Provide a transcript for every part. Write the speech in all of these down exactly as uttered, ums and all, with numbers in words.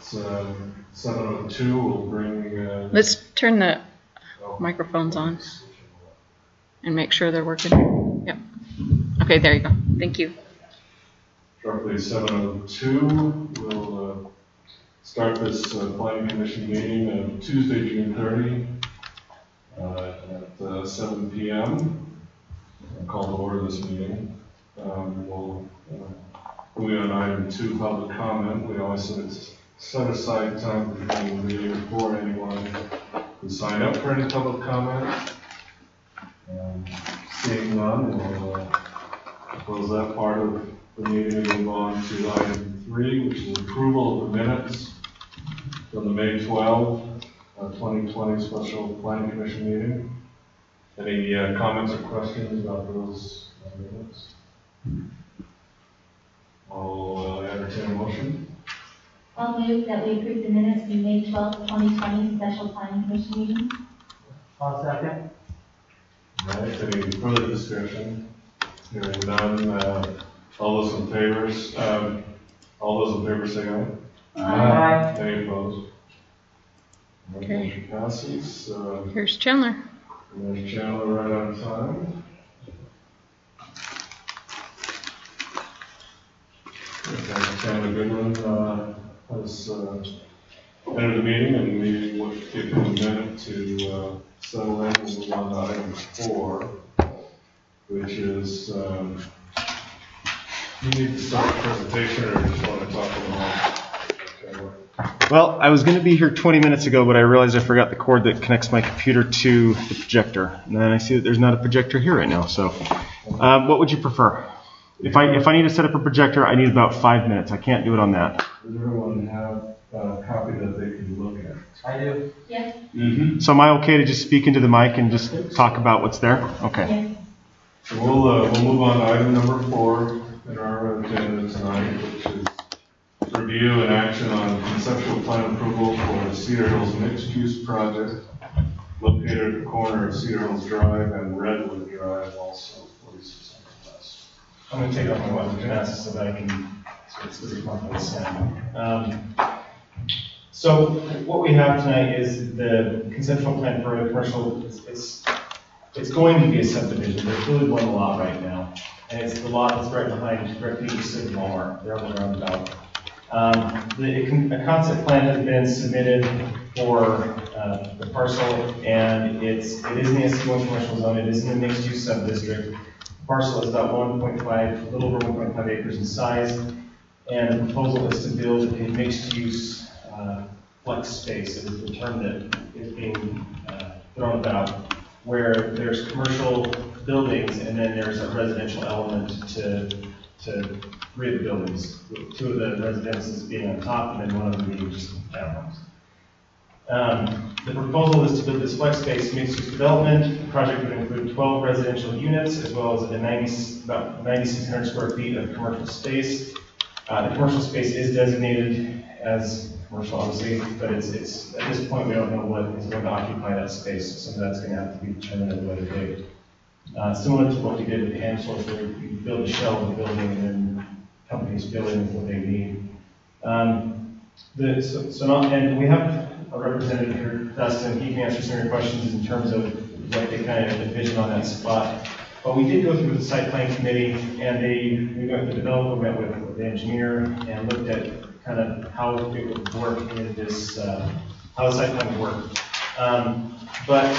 uh, seven oh two, we'll bring... Uh, Let's turn the oh, microphones on and make sure they're working. Yep. Okay, there you go. Thank you. Roughly seven oh two, we'll uh, start this uh, Planning Commission meeting on Tuesday, June thirtieth uh, at uh, seven p m I'll call to order this meeting. Um, we'll uh, move on item two, public comment. We always set, set aside time for the meeting before anyone who sign up for any public comment. Um, seeing none, we'll uh, close that part of the meeting and move on to item three, which is approval of the minutes from the May twelfth, uh, twenty twenty special Planning Commission meeting. Any uh, comments or questions about those uh, minutes? I'll uh, entertain a motion. I'll move that we approve the minutes from May twelfth, twenty twenty special Planning Commission meeting. I'll second. All right, any further discussion? Hearing none. Uh, all those in favor, um, all those in favor say aye. Aye. Any opposed? Okay. Motion passes. Uh, Here's Chandler. and there's Chandler right on time. Okay, Chandler Goodwin uh, has uh, entered the meeting, and we will give him a minute to uh, settle in. We'll move on to item four, which is, um, you need to start the presentation, or just want to talk a little more? Okay. Well, I was going to be here twenty minutes ago, but I realized I forgot the cord that connects my computer to the projector. And then I see that there's not a projector here right now. So um, what would you prefer? If I if I need to set up a projector, I need about five minutes. I can't do it on that. Does everyone have a copy that they can look at? I do. Yes. Mm-hmm. So am I okay to just speak into the mic and just talk about what's there? Okay. Yes. So we'll, uh, we'll move on to item number four in our agenda tonight, which is review and action on conceptual plan approval for the Cedar Hills mixed-use project located at the corner of Cedar Hills Drive and Redwood Drive, also forty-six hundred west. I'm going to take off my weapon glasses so that I can so it's really comfortable sound. Um, so what we have tonight is the conceptual plan for a commercial. It's, it's it's going to be a subdivision. There's really one lot right now, and it's the lot that's right behind directly east of Walmart. They're on the roundabout. Um, the a concept plan has been submitted for uh, the parcel, and it's it is in the S C one commercial zone. It is in the mixed-use sub-district. The parcel is about one point five, a little over one point five acres in size, and the proposal is to build a mixed-use uh, flex space. It is the term that is being uh, thrown about, where there's commercial buildings and then there's a residential element to to three of the buildings, with two of the residences being on top and then one of them being just townhomes. Um, the proposal is to build this flex space mixed-use development. The project would include twelve residential units as well as a ninety, about ninety-six hundred square feet of commercial space. Uh, the commercial space is designated as commercial, obviously, but it's, it's at this point we don't know what is going to occupy that space. So some of that's going to have to be determined at a later date. Uh, similar to what we did with Hansel, where we build a shell of the building and then companies fill in with what they need. Um, the, so, so not, and we have a representative here, Dustin. He can answer some of your questions in terms of what they kind of envision on that spot. But we did go through the site plan committee, and they we met with the developer, met with the engineer, and looked at kind of how it would work in this, uh, how the site plan would work. Um, but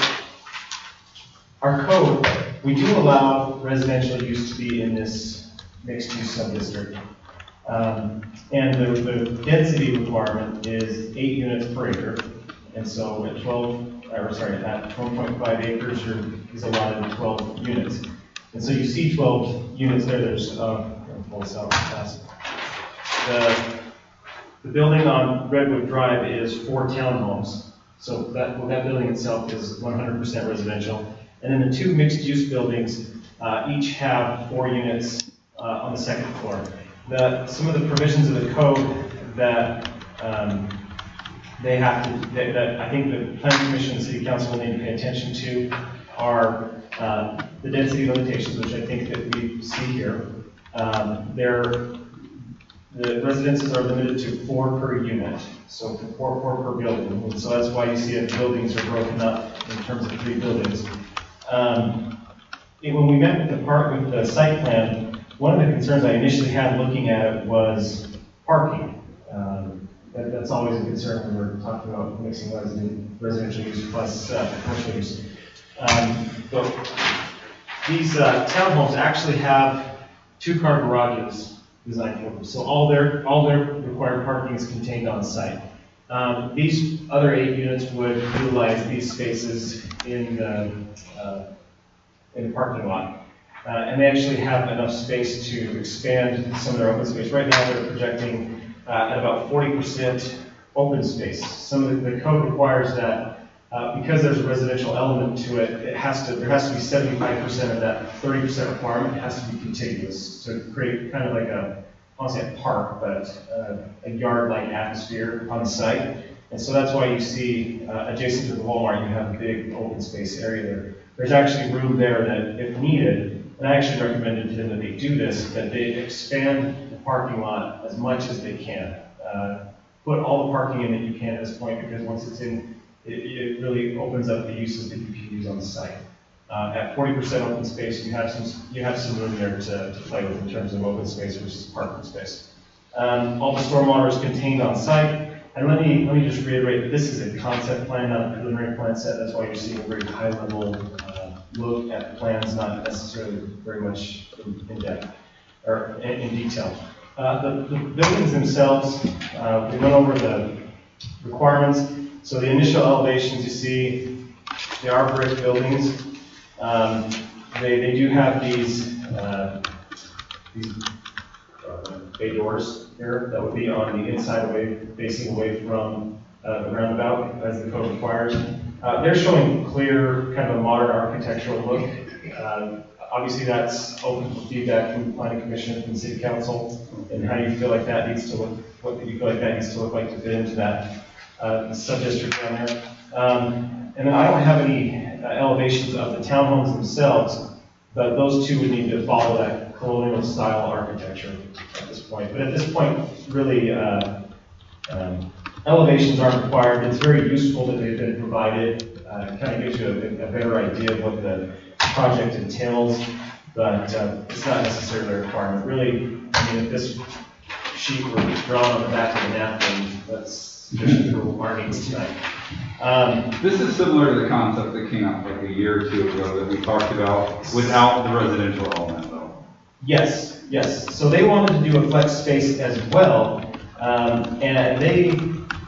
our code, we do allow residential use to be in this mixed-use sub-district. Um, and the, the density requirement is eight units per acre. And so at twelve, or sorry, at one point five acres, you're, is allotted twelve units. And so you see twelve units there. There's, uh, pull this out fast. The, the building on Redwood Drive is four townhomes. So that, well, that building itself is one hundred percent residential. And then the two mixed-use buildings uh, each have four units uh, on the second floor. The, some of the provisions of the code that um, they have to, that, that I think the Planning Commission and City Council will need to pay attention to are uh, the density limitations, which I think that we see here. Um, they're, the residences are limited to four per unit, so four, four per building. And so that's why you see that buildings are broken up in terms of three buildings. Um, and when we met with the park, with the site plan, one of the concerns I initially had looking at it was parking. Um, that, that's always a concern when we're talking about mixing resident, residential use plus uh, commercial use. Um, but these uh, townhomes actually have two-car garages designed for them. So all their, all their required parking is contained on site. Um, these other eight units would utilize these spaces in the, uh, in the parking lot. Uh, and they actually have enough space to expand some of their open space. Right now they're projecting uh, at about forty percent open space. Some of the, the code requires that uh, because there's a residential element to it, it has to, there has to be seventy-five percent of that thirty percent requirement has to be contiguous to create kind of like a, I don't want to say a park, but uh, a yard-like atmosphere on the site. And so that's why you see uh, adjacent to the Walmart, you have a big open space area there. There's actually room there that, if needed, and I actually recommended to them that they do this, that they expand the parking lot as much as they can. Uh, put all the parking in that you can at this point, because once it's in, it, it really opens up the uses that you can use on the site. Uh, at forty percent open space, you have some you have some room there to, to play with in terms of open space versus parking space. Um, all the stormwater is contained on site. And let me let me just reiterate that this is a concept plan, not a preliminary plan set. That's why you're seeing a very high level uh, look at the plans, not necessarily very much in, in depth or in, in detail. Uh, the, the buildings themselves, uh, we went over the requirements. So the initial elevations you see, they are brick buildings. Um, they, they do have these, uh, these uh, bay doors here that would be on the inside away, facing away from uh, the roundabout as the code requires. Uh, they're showing clear kind of a modern architectural look. Uh, obviously that's open for feedback from the planning commission and the city council and how you feel like that needs to look, what you feel like that needs to look like to fit into that uh, sub-district down there. Um, and then I don't have any uh, elevations of the townhomes themselves, but those two would need to follow that colonial style architecture at this point. But at this point, really, uh, um, elevations aren't required. It's very useful that they've been provided. Uh, it kind of gives you a, a better idea of what the project entails, but uh, it's not necessarily a requirement. Really, I mean, if this sheet were drawn on the back of the napkin, that's sufficient for our needs tonight. Um, this is similar to the concept that came out like a year or two ago that we talked about without the residential element, though. Yes, yes. So they wanted to do a flex space as well, um, and they,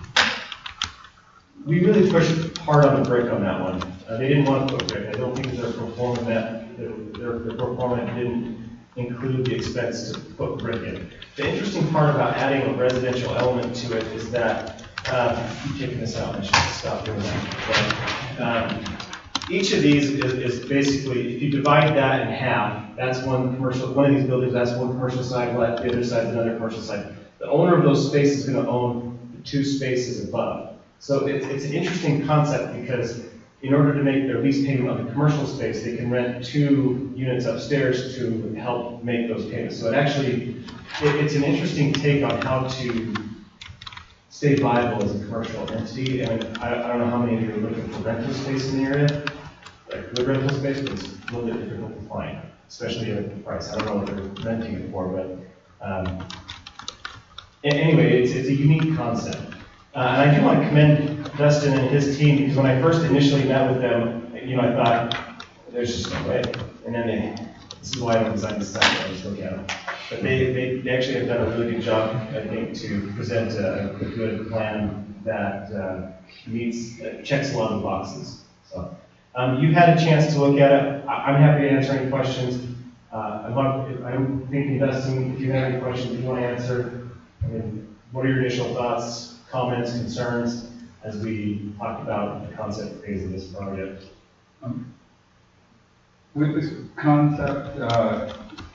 we really pushed hard on the brick on that one. Uh, they didn't want to put brick. I don't think their performance that their, their, their performance didn't include the expense to put brick in. The interesting part about adding a residential element to it is that um, keep kicking this out. I should stop doing that. But, um, each of these is, is basically, if you divide that in half, that's one commercial. One of these buildings, that's one commercial side. Left, the other side is another commercial side. The owner of those spaces is going to own the two spaces above. So it's, it's an interesting concept because in order to make their lease payment on the commercial space, they can rent two units upstairs to help make those payments. So it actually, it, it's an interesting take on how to stay viable as a commercial entity. And I, I don't know how many of you are looking for rental space in the area, like good rental space, but it's a little bit difficult to find, especially at the price. I don't know what they're renting it for, but um, anyway, it's, it's a unique concept. Uh, and I do want to commend Dustin and his team because when I first initially met with them, you know, I thought, there's just no way. And then they, this is why I don't design this stuff, I just look at them. But they, they, they actually have done a really good job, I think, to present a, a good plan that uh, meets, uh, checks a lot of the boxes. So um, you've had a chance to look at it. I, I'm happy to answer any questions. Uh, I'm, I'm thinking, Dustin, if you have any questions you want to answer, I mean, what are your initial thoughts, comments, concerns, as we talk about the concept phase of this project? Um, with this concept, uh,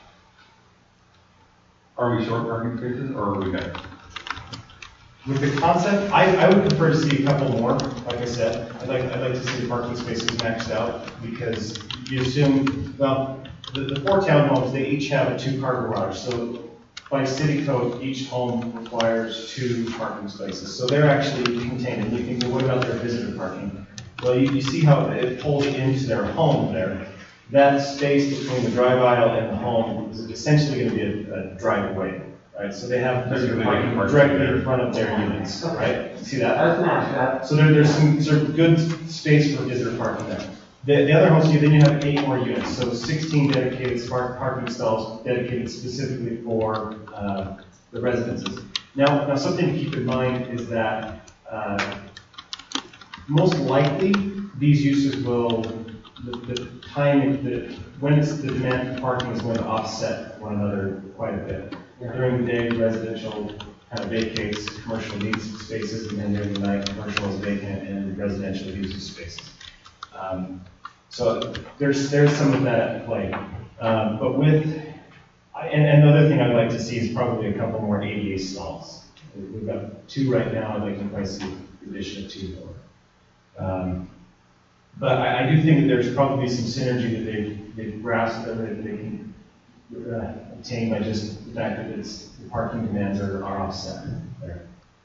are we short parking spaces or are we good? With the concept, I, I would prefer to see a couple more. Like I said, I'd like I'd like to see the parking spaces maxed out because you assume, well, the, the four townhomes, they each have a two-car garage. So by city code, each home requires two parking spaces. So they're actually contained, and you think, well, what about their visitor parking? Well, you, you see how it pulls into their home there. That space between the drive aisle and the home is essentially going to be a, a driveway, right? So they have visitor parking directly in front of their units, right? See that? That's match that. So there, there's some sort of good space for visitor parking there. The, the other homes, then you have eight more units, so sixteen dedicated smart parking stalls dedicated specifically for uh, the residences. Now, now, something to keep in mind is that uh, most likely these uses will, the, the time, the, when it's, the demand for parking is going to offset one another quite a bit. During the day, residential kind of vacates, commercial needs spaces, and then during the night, commercial is vacant and residential uses spaces. Um, so there's there's some of that at play. Um, but with, and, and another thing I'd like to see is probably a couple more A D A stalls. We've got two right now. I'd like to probably see the addition of two more. Um, but I, I do think that there's probably some synergy that they've, they've grasped that they can uh, obtain by just the fact that it's, the parking demands are, are offset there.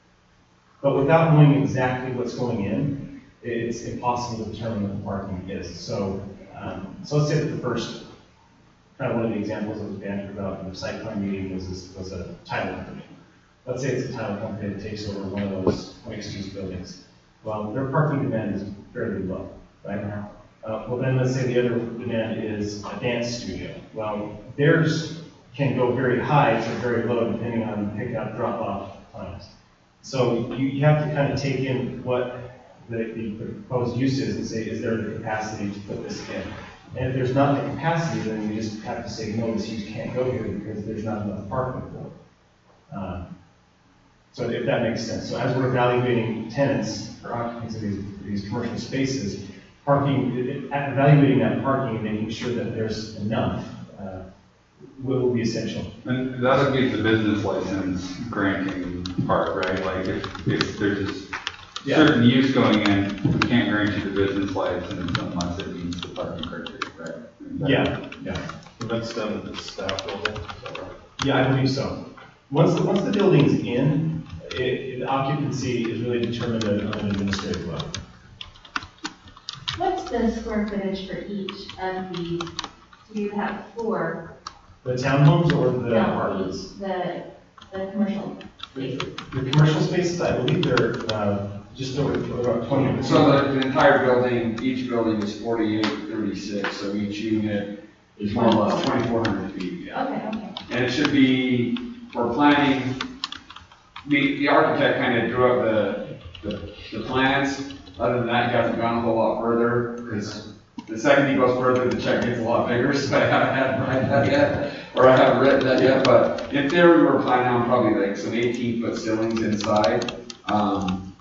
But without knowing exactly what's going in, it's impossible to determine what the parking is. So, um, so let's say that the first, kind of one of the examples that was bantered about in the site plan meeting was, this, was a title company. Let's say it's a title company that takes over one of those mixed-use buildings. Well, their parking demand is fairly low, right? Uh, well, then let's say the other demand is a dance studio. Well, theirs can go very high to very low depending on pickup, drop-off times. So you, you have to kind of take in what the, the proposed use is and say, is there the capacity to put this in? And if there's not the capacity, then we just have to say, no, this use can't go here because there's not enough parking for it. Um, so if that makes sense. So as we're evaluating tenants or occupants of these, these commercial spaces, parking, evaluating that parking and making sure that there's enough uh, will be essential. And that'll be the business license granting part, right? Like if, if there's Yeah. certain use going in, we can't grant you the business license unless it meets the parking criteria, right? Yeah, yeah. That's done at the staff building, is that right? Yeah, I believe so. Once the, once the building's in, it, it, occupancy is really determined at an administrative level. What's the square footage for each of these? So you have four, The townhomes or the no, apartments? each, the, the commercial spaces. The commercial spaces, I believe they're uh, just over about twenty. So the, the entire building, each building is forty-eight thirty-six, so each unit is more or less twenty-four hundred feet. Yeah. Okay, okay. And it should be, for planning, the, the architect kind of drew up the, the, the plans. Other than that, he hasn't gone a whole lot further, because the second he goes further, the check gets a lot bigger, so I haven't had to write that yet, or I haven't written that yet, but in theory, we're planning on probably like some eighteen foot ceilings inside. Um,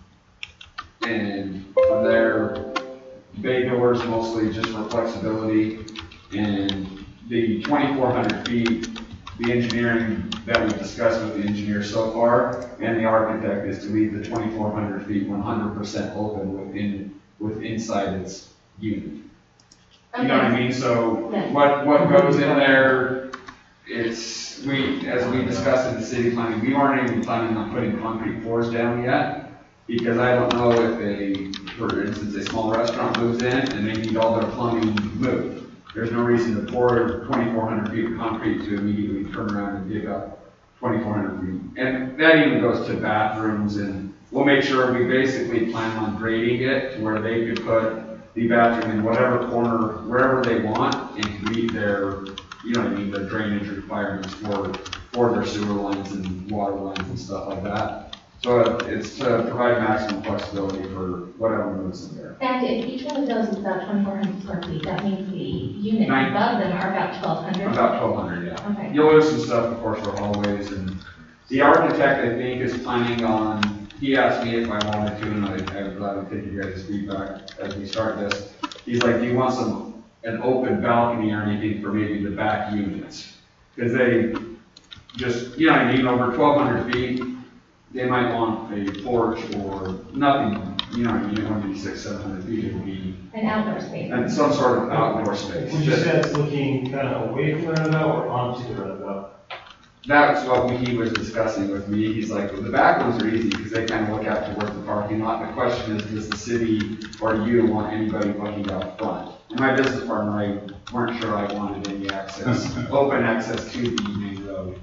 and from there, bay doors mostly just for flexibility, and the twenty-four hundred feet, the engineering that we've discussed with the engineer so far, and the architect is to leave the twenty-four hundred feet one hundred percent open within, with inside its unit. You know what I mean? So Yeah. what, what goes in there, it's, we, as we discussed in the city planning, we aren't even planning on putting concrete floors down yet, because I don't know if a, for instance, a small restaurant moves in and they need all their plumbing moved. There's no reason to pour twenty-four hundred feet of concrete to immediately turn around and dig up twenty-four hundred feet. And that even goes to bathrooms, and we'll make sure we basically plan on grading it to where they could put the bathroom in whatever corner, wherever they want, and meet their, you know what I mean, the drainage requirements for, for their sewer lines and water lines and stuff like that. So it's to provide maximum flexibility for whatever moves in there. And if each one of those is about twenty-four hundred square feet, that means the units Nine. above them are about twelve hundred? About twelve hundred, yeah. Okay. You'll lose some stuff, of course, for hallways, and the architect, I think, is planning on, he asked me if I wanted to, and I, I would gladly take you guys' feedback as we start this. He's like, do you want some, an open balcony or anything for maybe the back units? Because they just, you know what I mean, over twelve hundred feet, they might want a porch or nothing, you know what I mean, it wouldn't be six, seven hundred feet, it would be, An outdoor space. and some sort of outdoor space. Would you say it's looking kind of away from the roundabout or onto the roundabout? that's what he was discussing with me. He's like, well, the back ones are easy because they kind of look out towards the parking lot. The question is, does the city or you want anybody looking out front? And my business partner, I weren't sure I wanted any access, open access to the main road.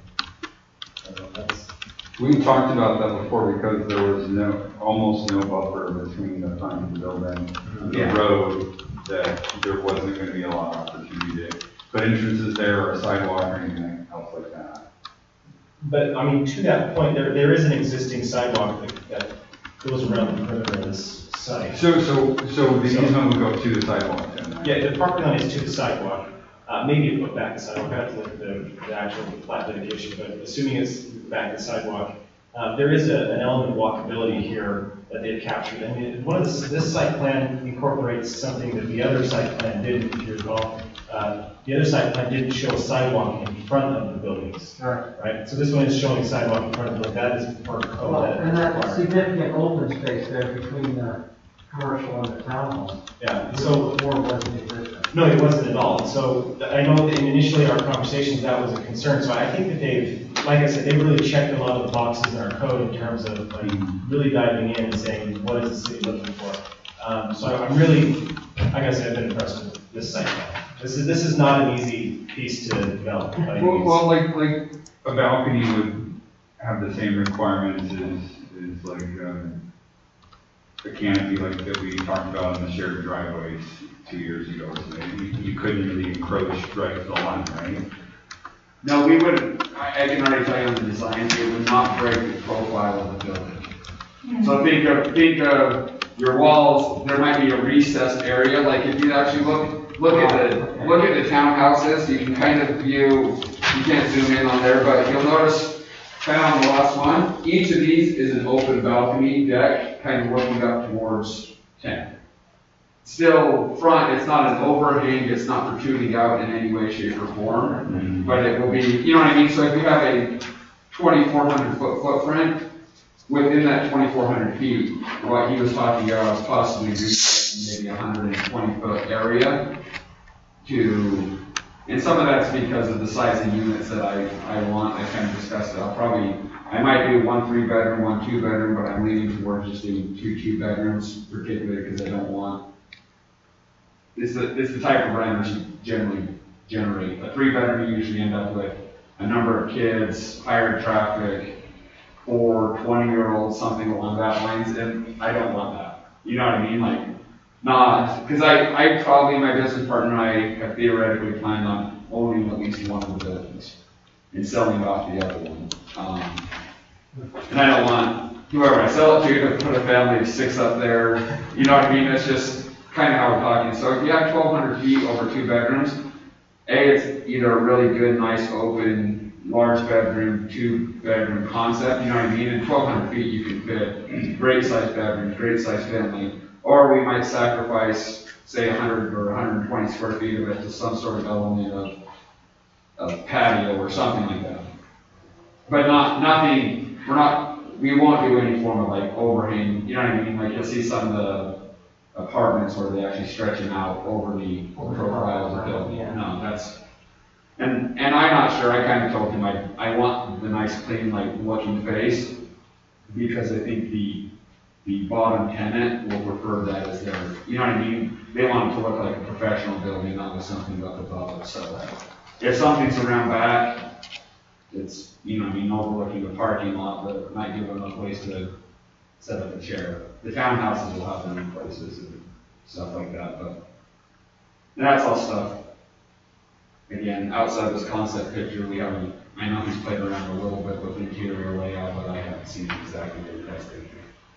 So that's, We talked about that before because there was no, almost no buffer between the front of the building and the Yeah. road, that there wasn't going to be a lot of opportunity to put entrances there or a sidewalk or anything else like that. But, I mean, to that point, there, there is an existing sidewalk that, that goes around the perimeter of this site. So, so, so the So- easement would go to the sidewalk then? right? Yeah, the property line is to the sidewalk. Uh, maybe you put back the sidewalk, I have to look at the, the actual plat dedication, but assuming it's back the sidewalk, uh, there is a, an element of walkability here that they've captured. I mean, one of the, this site plan incorporates something that the other site plan didn't, if you recall. Uh, the other site plan didn't show a sidewalk in front of the buildings, Right. right? So this one is showing sidewalk in front of the building. That is per code. Well, that is and that required. significant open space there between the commercial and the townhome. Yeah, so Before wasn't existent. no, it wasn't at all. So I know that initially our conversations, that was a concern. So I think that they've, like I said, they really checked a lot of the boxes in our code in terms of like really diving in and saying, what is the city looking for? Um, so I'm really, like I said, I've been impressed with this site plan. This is, this is not an easy piece to develop. by any Well, means. well, like, like a balcony would have the same requirements as, as like, um, a canopy like that we talked about in the shared driveways two years ago. So you, you couldn't really encroach right to the line, right? no, we wouldn't, I, I can already tell you on the design, it would not break the profile of the building. So think of, think of your walls, there might be a recessed area, like if you actually look, look at the, look at the townhouses, you can kind of view, you can't zoom in on there, but you'll notice, kind of on the last one, each of these is an open balcony deck, kind of looking up towards ten. Still, front, it's not an overhang, it's not protruding out in any way, shape, or form, but it will be, you know what I mean? So if you have a twenty-four hundred foot footprint, within that twenty-four hundred feet, what he was talking about is possibly restricting maybe a one hundred twenty foot area to, and some of that's because of the size of units that I, I want, I kind of discussed it. I'll probably, I might do one three bedroom, one two bedroom, but I'm leaning towards just doing two two bedrooms, particularly because I don't want, it's the, it's the type of renters you generally generate. A three bedroom, you usually end up with a number of kids, higher traffic, or twenty year olds, something along that lines, and I don't want that. You know what I mean? Like, not, because I, I probably, my business partner and I have theoretically planned on owning at least one of the buildings and selling off the other one. Um, and I don't want whoever I sell it to to put a family of six up there. You know what I mean? It's just kind of how we're talking. So if you have twelve hundred feet over two bedrooms, A, it's either a really good, nice, open, large bedroom, two bedroom concept, you know what I mean? In twelve hundred feet, you can fit great sized bedrooms, great sized family. Or we might sacrifice, say, one hundred or one hundred twenty square feet of it to some sort of element of, of patio or something like that. But not, nothing, we're not, we won't do any form of like overhang, you know what I mean? Like you'll see some of the apartments where they actually stretch them out over the profile of the building. No, that's, and, and I'm not sure, I kind of told him I, I want the nice, clean, like looking face because I think the, the bottom tenant will prefer that as their, you know what I mean? They want it to look like a professional building, not with something up above it. So if something's around back, it's, you know what I mean, overlooking the parking lot, but it might give them a place to set up a chair. The townhouses will have their own places and stuff like that, but that's all stuff. Again, outside this concept picture, we haven't, I know he's played around a little bit with interior layout, but I haven't seen exactly what that's picture.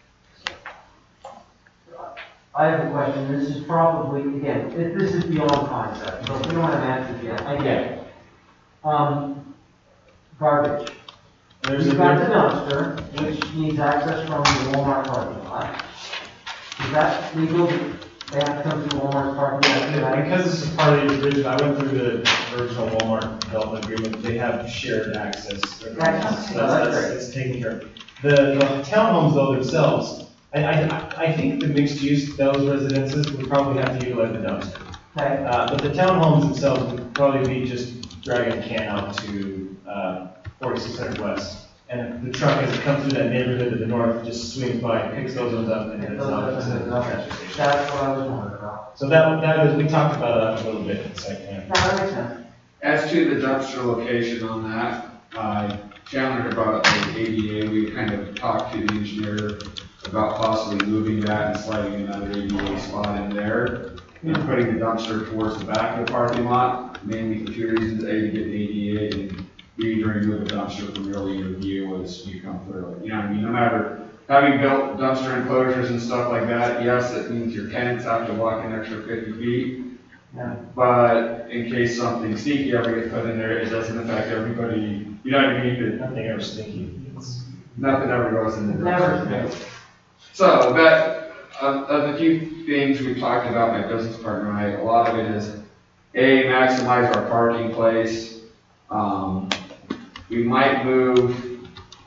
I have a question. This is probably, again, if this is beyond concept, so if we don't have answers yet, I get it. Um, garbage. There's You've a, got the dumpster, which needs access from the Walmart parking lot. Is that legal? They have to come through Walmart's parking lot? because this is part of the original, I went through the original Walmart development agreement, they have shared access. So That's- that's, that's that's, great. it's taken care of. The, the townhomes though themselves, I, I, I think the mixed use, those residences would probably have to utilize the dumpster. Okay. Uh, but the townhomes themselves would probably be just dragging a can out to, uh, forty-six hundred west. And the truck, as it comes through that neighborhood to the north, just swings by, picks those ones up, and heads off to the transfer station. That's what I was wondering about. So that, that was, we talked about that a little bit in the site plan. That makes sense. As to the dumpster location on that, uh, Chandler had brought up the A D A, we kind of talked to the engineer about possibly moving that and sliding another A D A spot in there, and putting the dumpster towards the back of the parking lot, mainly for two reasons: A, to get the A D A, and B, to remove the dumpster from really your view as you come through. You know what I mean? No matter having built dumpster enclosures and stuff like that, yes, it means your tenants have to walk an extra fifty feet. Yeah. But in case something sneaky ever gets put in there, it doesn't affect everybody. You know what I mean? It- Nothing ever stinky. It's- Nothing ever goes in the Never. dumpster. So that, of, of the few things we've talked about, my business partner and I, a lot of it is, A, maximize our parking place. Um, we might move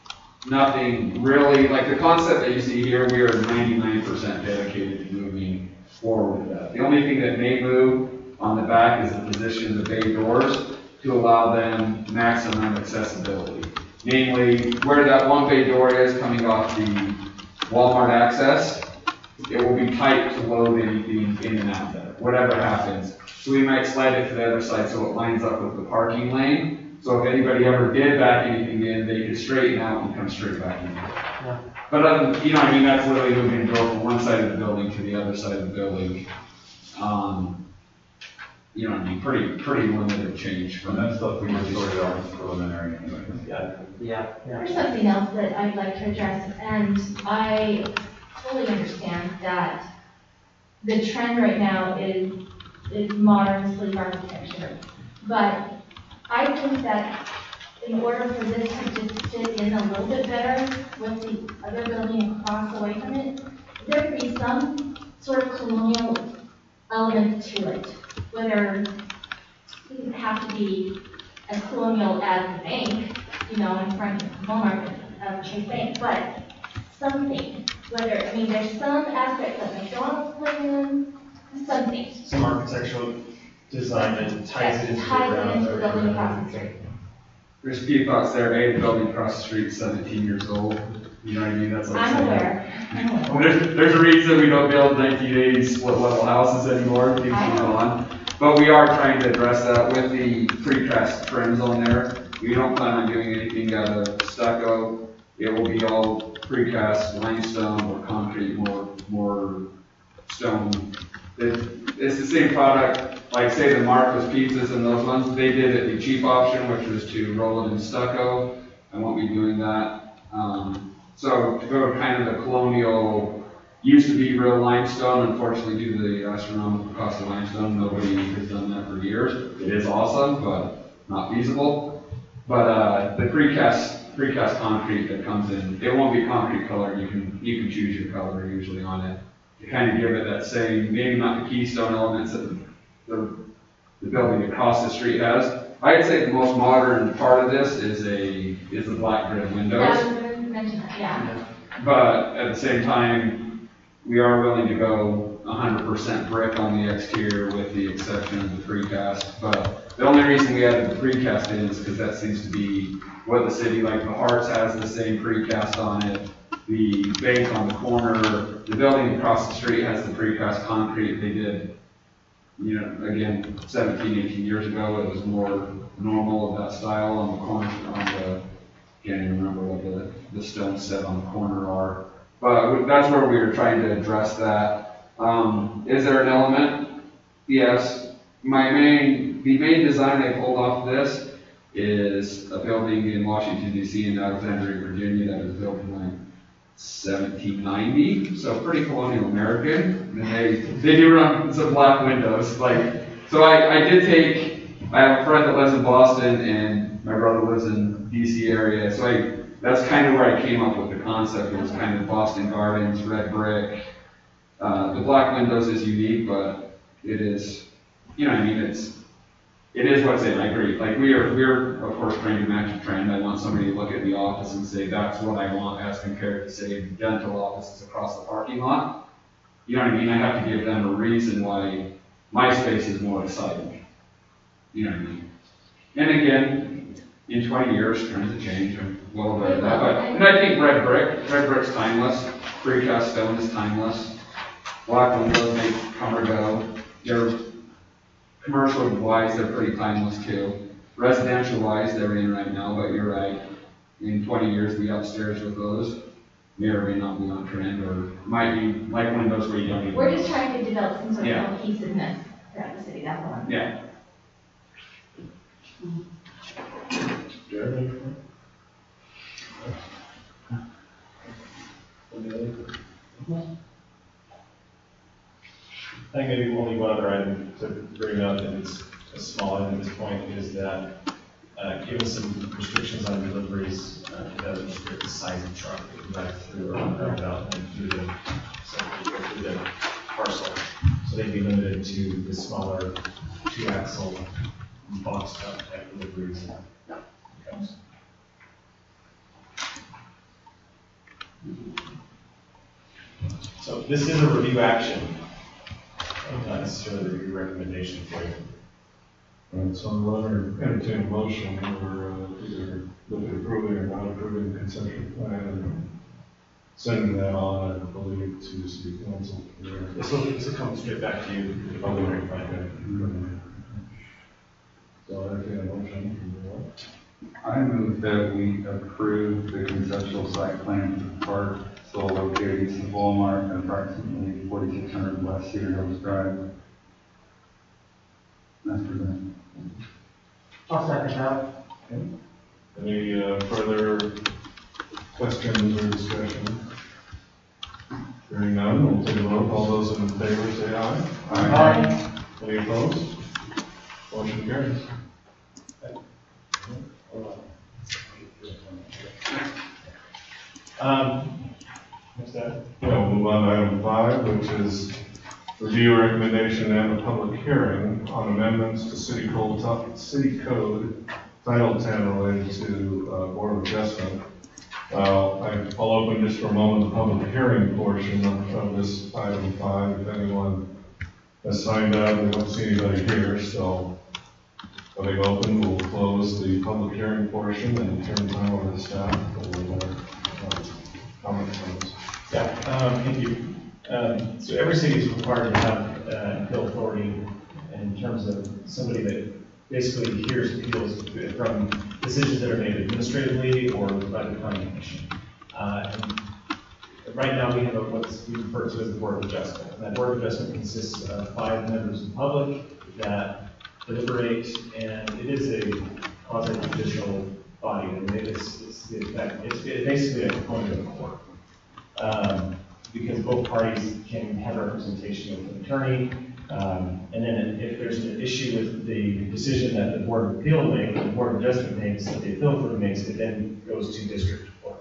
nothing really, like the concept that you see here, we are ninety-nine percent dedicated to moving forward with that. The only thing that may move on the back is the position of the bay doors to allow them maximum accessibility. Namely, where that one bay door is coming off the Walmart access, it will be tight to load anything in and out there, whatever happens. So we might slide it to the other side so it lines up with the parking lane. So if anybody ever did back anything in, they could straighten out and come straight back in. Yeah. But, um, you know, I mean, that's literally moving the door from one side of the building to the other side of the building. Um, you know, I mean, pretty, pretty limited change from And that. that stuff we just sorted out as preliminary anyway. Yeah. Yeah, yeah. There's something else that I'd like to address, and I fully understand that the trend right now is, is modern sleep architecture. But I think that in order for this to just fit in a little bit better with the other building across away from it, there could be some sort of colonial element to it, whether it doesn't have to be as colonial as the bank, you know, in front of Walmart, um, Chase Bank, but something, whether, I mean, there's some aspects of McDonald's plan, something. Some architectural design that ties it into the Ties it ground. into the building across the street. There's a few thoughts there. A, the building across the street is seventeen years old. You know what I mean? That's like I'm saying- aware, I'm aware. There's, there's a reason we don't build nineteen eighties split level houses anymore, things I move know. on. But we are trying to address that with the precast trims on there. We don't plan on doing anything out of stucco. It will be all precast, limestone, or concrete, more, more stone. It, it's the same product, like say the Marcos Pizzas and those ones, they did it the cheap option, which was to roll it in stucco. I won't be doing that. Um, so to go to kind of the colonial, used to be real limestone, unfortunately due to the astronomical cost of limestone, nobody has done that for years. It is awesome, but not feasible. But uh, the precast, precast concrete that comes in, it won't be concrete color, you can, you can choose your color usually on it. To kind of give it that same, maybe not the keystone elements that the, the building across the street has. I'd say the most modern part of this is a, is the black grid windows. Yeah, I was going to mention that, yeah. But at the same time, we are willing to go one hundred percent brick on the exterior with the exception of the precast. But the only reason we added the precast in is because that seems to be what the city, like the Hearts has the same precast on it. The bank on the corner, the building across the street has the precast concrete. They did, you know, again, seventeen, eighteen years ago, it was more normal of that style on the corner, on the, can't even remember what the, the stone set on the corner are. But that's where we were trying to address that. Um, is there an element? Yes. My main, the main design I pulled off this is a building in Washington, D C, in Alexandria, Virginia, that was built in like seventeen ninety, so pretty colonial American. And they, they do run some black windows. Like, so I, I did take, I have a friend that lives in Boston and my brother lives in D C area, so I, that's kind of where I came up with the concept. It was kind of Boston Gardens, red brick. Uh, the black windows is unique, but it is, you know what I mean, it's, it is what's in, I agree. Like we are, we're of course trying to match a trend. I want somebody to look at the office and say, that's what I want as compared to say dental offices across the parking lot. You know what I mean? I have to give them a reason why my space is more exciting. You know what I mean? And again, in twenty years, trends have changed a little bit. Of that, but, and I think red brick, red brick's timeless. Precast stone is timeless. Black windows, they come or go. They're commercial wise, they're pretty timeless too. Residential wise, they're in right now, but you're right. In twenty years, we upstairs with those may or may not be on trend, or might be like windows where you don't even. We're just trying to develop some sort Yeah. of cohesiveness throughout the city, that's all. Yeah. Jeremy? I think maybe only one other item to bring up, and it's a small item at this point, is that uh, given some restrictions on deliveries, uh, it does restrict the size of truck that can drive through or drive out and through the, so they go through the parcel. So they'd be limited to the smaller two-axle box truck type deliveries. So this is a review action, not necessarily a review recommendation for you. Right, so I'm going to entertain a motion for uh, either look at approving or not approving the conceptual plan and sending that on, I believe, to city council. for their- This will, this will come straight back to you. if I'm Okay, going to find it. okay. So I entertain a motion from the board. I move that we approve the conceptual site plan for parcel located east of Walmart and approximately forty-six hundred West Cedar Hills Drive. That's presented. I'll second that. Any uh, further questions or discussion? Hearing none, we'll take a vote. All those in favor say aye. Aye. Any opposed? Motion carries. Um, what's that? We'll move on to item five, which is review recommendation and a public hearing on amendments to city code, city code Title ten related to uh, Board of Adjustment. Uh, I- I'll open just for a moment the public hearing portion of, of this item five. If anyone has signed up, we don't see anybody here, so having opened, we'll close the public hearing portion and turn time over to staff for their uh, comments on this. Yeah, um, thank you. Um, so every city is required to have uh, appeal authority in terms of somebody that basically hears appeals from decisions that are made administratively or by the planning commission. Uh, and right now we have a, what's we refer to as the Board of Adjustment. And that Board of Adjustment consists of five members of the public that deliberate, and it is a quasi-judicial body. And it is, it's, it's, it's basically a component of the court. Um, because both parties can have representation of an attorney, um, and then if there's an issue with the decision that the Board of Appeal makes, the Board of Adjustment makes, that the appeal court makes, it then goes to district court.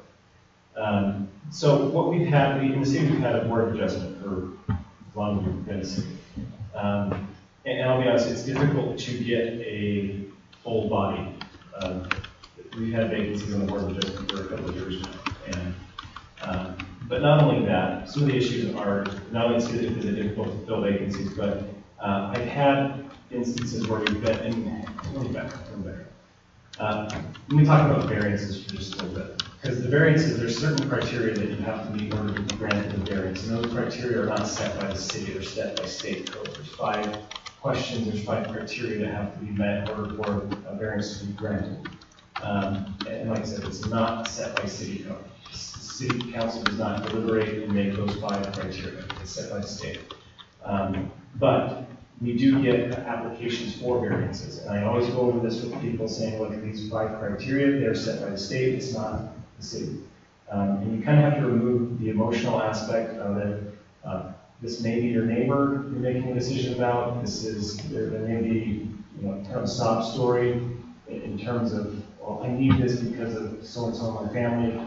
Um, so what we've had, we, in the city, we've had a Board of Adjustment for as long as we've been a city. Um, and, and I'll be honest, it's difficult to get a full body. Um, we've had vacancies on the Board of Adjustment for a couple of years now, and um, but not only that, some of the issues are not only is it difficult to fill vacancies, but uh, I've had instances where we've been, and let me back, let me back. Uh, let me talk about variances for just a little bit. Because the variances, there's certain criteria that you have to meet in order to be granted the variance. And those criteria are not set by the city, they're set by state code. There's five questions, there's five criteria that have to be met in order for a variance to be granted. Um, and like I said, it's not set by city code. City council does not deliberate and make those five criteria. It's set by the state. Um, but we do get applications for variances. And I always go over this with people saying, look, these five criteria, they're set by the state, it's not the city. Um, and you kind of have to remove the emotional aspect of it. Uh, this may be your neighbor you're making a decision about. This is, there, there may be, you know, kind of a sob story in, in terms of, well, I need this because of so-and-so in my family.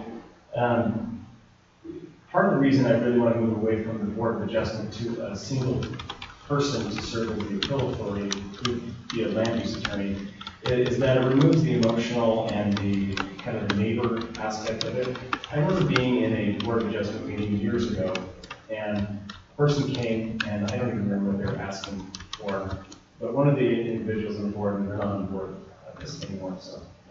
Um, part of the reason I really want to move away from the Board of Adjustment to a single person to serve as the appeal authority, who would be a land use attorney, is that it removes the emotional and the kind of the neighbor aspect of it. I remember being in a Board of Adjustment meeting years ago, and a person came, and I don't even remember what they were asking for, but one of the individuals on the board, and they're not on the board, I guess anymore, so.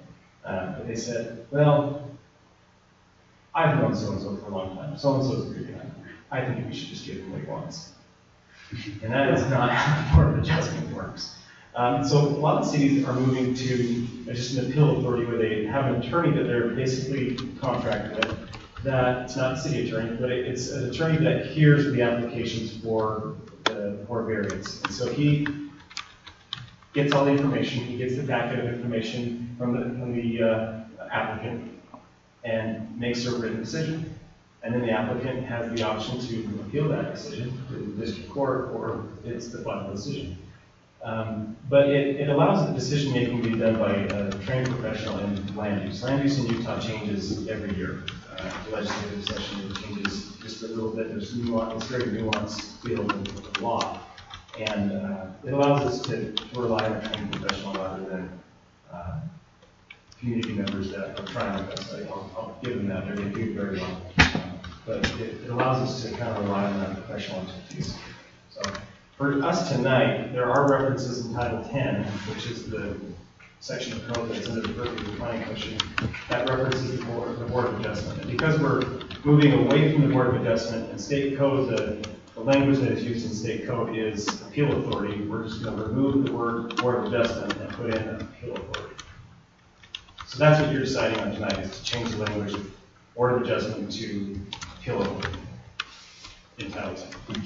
Uh, but they said, well, I've known so-and-so for a long time. So-and-so's a good guy. I think we should just give him what he wants. And that is not how the Board of Adjustment works. Um, so a lot of cities are moving to just an appeal authority where they have an attorney that they're basically contracted with. That it's not a city attorney, but it, it's an attorney that hears the applications for the for variance. And so he gets all the information. He gets the packet of information from the from the uh, applicant and makes a written decision. And then the applicant has the option to appeal that decision to the district court, or it's the final decision. Um, but it, it allows the decision-making to be done by a trained professional in land use. Land use in Utah changes every year. Uh, the legislative session it changes just a little bit. There's nuance, it's very nuanced field of the law. And uh, it allows us to, to rely on a trained professional rather than uh, community members that are trying their best. I'll, I'll give them that. They're going to do very well. Um, but it, it allows us to kind of rely on that professional expertise. So for us tonight, there are references in Title ten, which is the section of code that's under the purview of the Planning Commission, that references the board, the board of adjustment. And because we're moving away from the Board of Adjustment and state code, the, the language that is used in state code is appeal authority. We're just going to remove the word Board of Adjustment and put in appeal authority. So that's what you're deciding on tonight, is to change the language of Board of Adjustment to appeal authority in Title ten.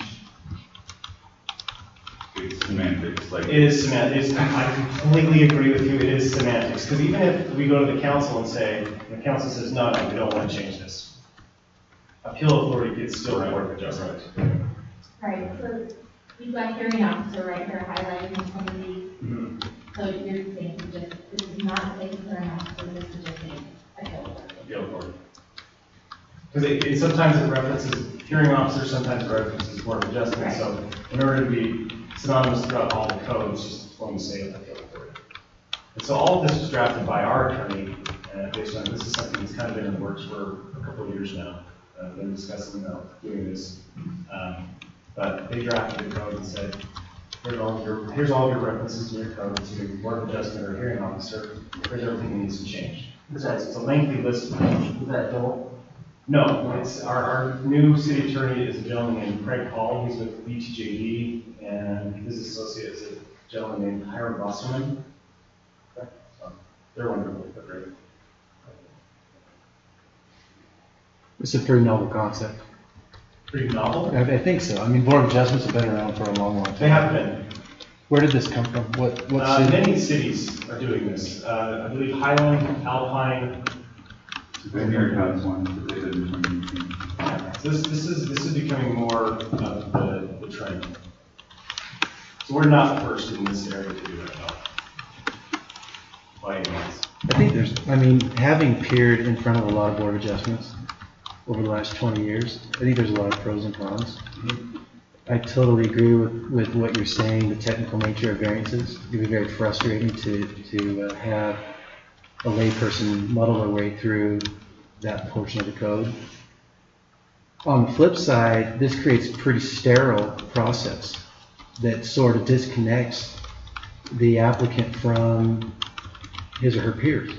It's semantics, like. It is semantics. I completely agree with you. It is semantics. Because even if we go to the council and say, the council says, no, no, we don't want to change this. Appeal authority gets still Board of Adjustment. Right, so you've got hearing officer right here highlighted in some of these. Mm-hmm. So you're saying just, this is not a hearing officer, this is just a appeal authority. Appeal authority. Because it, it, sometimes it references hearing officer, sometimes it references Board of Adjustment. Right. So in order to be synonymous throughout all the codes, just when we say appeal authority. And so all of this was drafted by our attorney, uh, based on, this is something that's kind of been in the works for a couple of years now. Uh, been discussing about doing this. Um, but they drafted the code and said, here's all your, here's all your references in your code to Board of Adjustment or hearing officer, here's everything that needs to change. So it's, it's a lengthy list of things. Is that Joel? No, it's our, our new city attorney is a gentleman named Craig Hall. He's with B T J D, and his associate is a gentleman named Hiram Wasserman. Okay. So they're wonderful, they're great. It's a pretty novel concept. Pretty novel. I, I think so. I mean, Board of Adjustments have been around for a long, long time. They have been. Where did this come from? What? What Uh, city? many cities are doing this. Uh, I believe Highland, Alpine. Vineyard has one that they did in twenty eighteen. Yeah, so this, this is this is becoming more of the, the trend. So we're not first in this area to do it at all. By any means. I think there's, I mean, having peered in front of a lot of Board of Adjustments over the last twenty years, I think there's a lot of pros and cons. Mm-hmm. I totally agree with, with what you're saying, the technical nature of variances. It can be very frustrating to, to uh, have a layperson muddle their way through that portion of the code. On the flip side, this creates a pretty sterile process that sort of disconnects the applicant from his or her peers.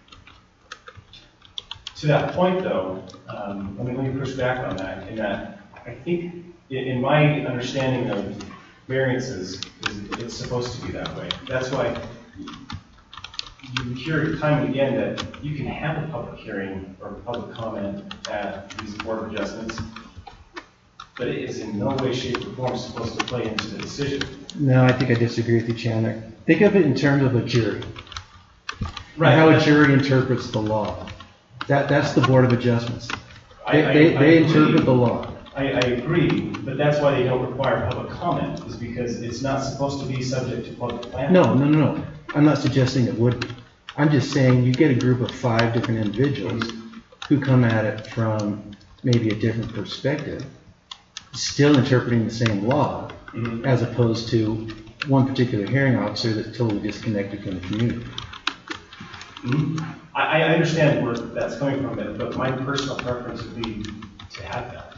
To that point, though, um, let me let me push back on that. In that, I think, in, in my understanding of variances, is it's supposed to be that way. That's why you hear time and again that you can have a public hearing or public comment at these Board of Adjustments, but it is in no way, shape, or form supposed to play into the decision. No, I think I disagree with you, Chandler. Think of it in terms of a jury. Right. How a jury interprets the law. That, that's the Board of Adjustments. They, I- I- they, I they agree. interpret the law. I, I agree, but that's why they don't require public comment, is because it's not supposed to be subject to public planning. No, no, no, no. I'm not suggesting it would be. I'm just saying you get a group of five different individuals who come at it from maybe a different perspective, still interpreting the same law, Mhm. as opposed to one particular hearing officer that's totally disconnected from the community. Mhm. I, I understand where that's coming from, but my personal preference would be to have that.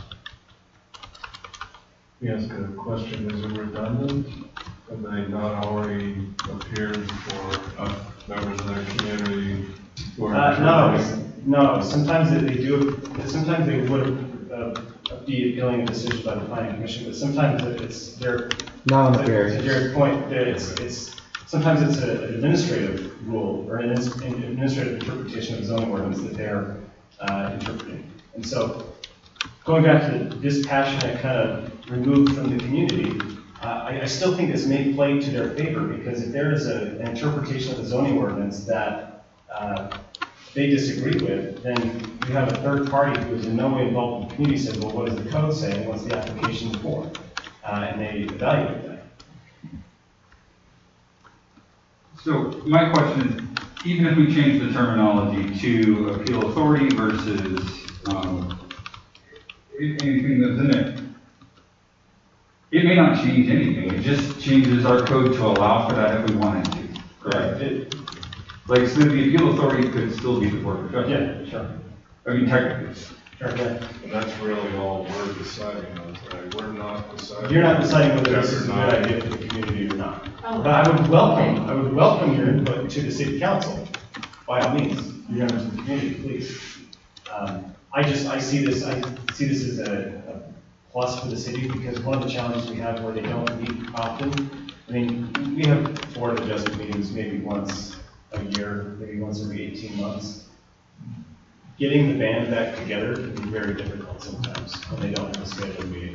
Let me ask a question, is it redundant? Have they not already appeared for uh, members of their community Or Uh, no, no, sometimes they they do, sometimes they would, uh, be appealing a decision by the planning commission, but sometimes it's, they're, Not on the to variance. your point, that it's, it's, sometimes it's a- an administrative rule or an ins- an administrative interpretation of the zoning ordinance that they're, uh, interpreting. And so, going back to the dispassionate kind of removed from the community, uh, I, I still think this may play to their favor, because if there is a, an interpretation of the zoning ordinance that, uh, they disagree with, then you have a third party who is in no way involved in the community says, well, what does the code say, and what's the application for? Uh, and they evaluate that. So my question is, even if we change the terminology to appeal authority versus, um, anything that's in it, it may not change anything, it just changes our code to allow for that if we wanted to, correct? It- Like, so the appeal authority could still be the board of adjustment. Yeah, sure. I mean, technically. Sure, yeah. And that's really all we're deciding on tonight. We're not deciding. You're not deciding whether this Yes is a or good not. idea for the community or not. Oh. But I would welcome, I would welcome your input to the city council, by all means, your members of the community, please. Um, I just, I see this, I see this as a, a plus for the city, because one of the challenges we have where they don't meet often, I mean, we have board of adjustment meetings maybe once a year, maybe once every eighteen months. Getting the band back together can be very difficult sometimes when they don't have a scheduled meeting.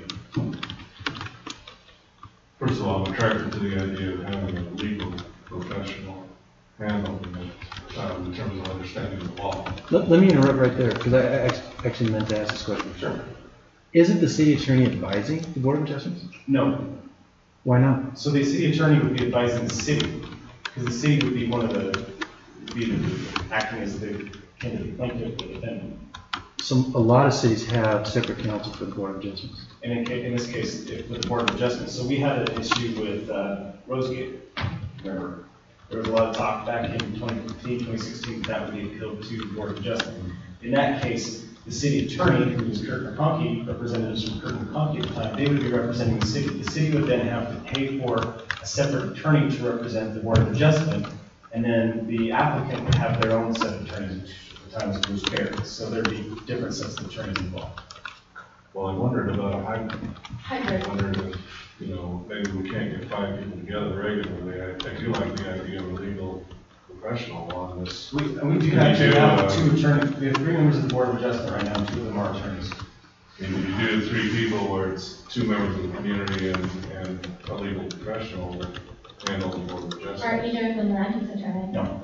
First of all, I'm attracted to the idea of having a legal professional handling it, um, in terms of understanding the law. Let, let me interrupt right there, because I I act- actually meant to ask this question. Sure. Isn't the city attorney advising the Board of Adjustments? No. Why not? So the city attorney would be advising the city, because the city would be one of the, would be the, acting as the candidate plaintiff, the defendant. Some, a lot of cities have separate counsel for the Board of Adjustments. And in, ca- in this case, it- with the Board of Adjustment. So we had an issue with, uh, Rosegate, remember? There was a lot of talk back in twenty fifteen, twenty sixteen, that would be appealed to the Board of Adjustment. In that case, the city attorney, who was Kurt McConkey, representatives from Kurt McConkey at the time, they would be representing the city. The city would then have to pay for a separate attorney to represent the Board of Adjustment, and then the applicant would have their own set of attorneys, which at the time was Bruce Barrett. So there'd be different sets of attorneys involved. Well, I wondered about a hybrid. Hybrid. I wondered if, you know, maybe we can't get five people together regularly. I, I do like the idea of a legal professional on this. We, and we do Can actually you do, have uh, two attorneys, we have three members of the Board of Adjustment right now, and two of them are attorneys. I mean, if you do three people where it's two members of the community and, and a legal professional that handle the board of Are adjustment. either of them an active attorney? No.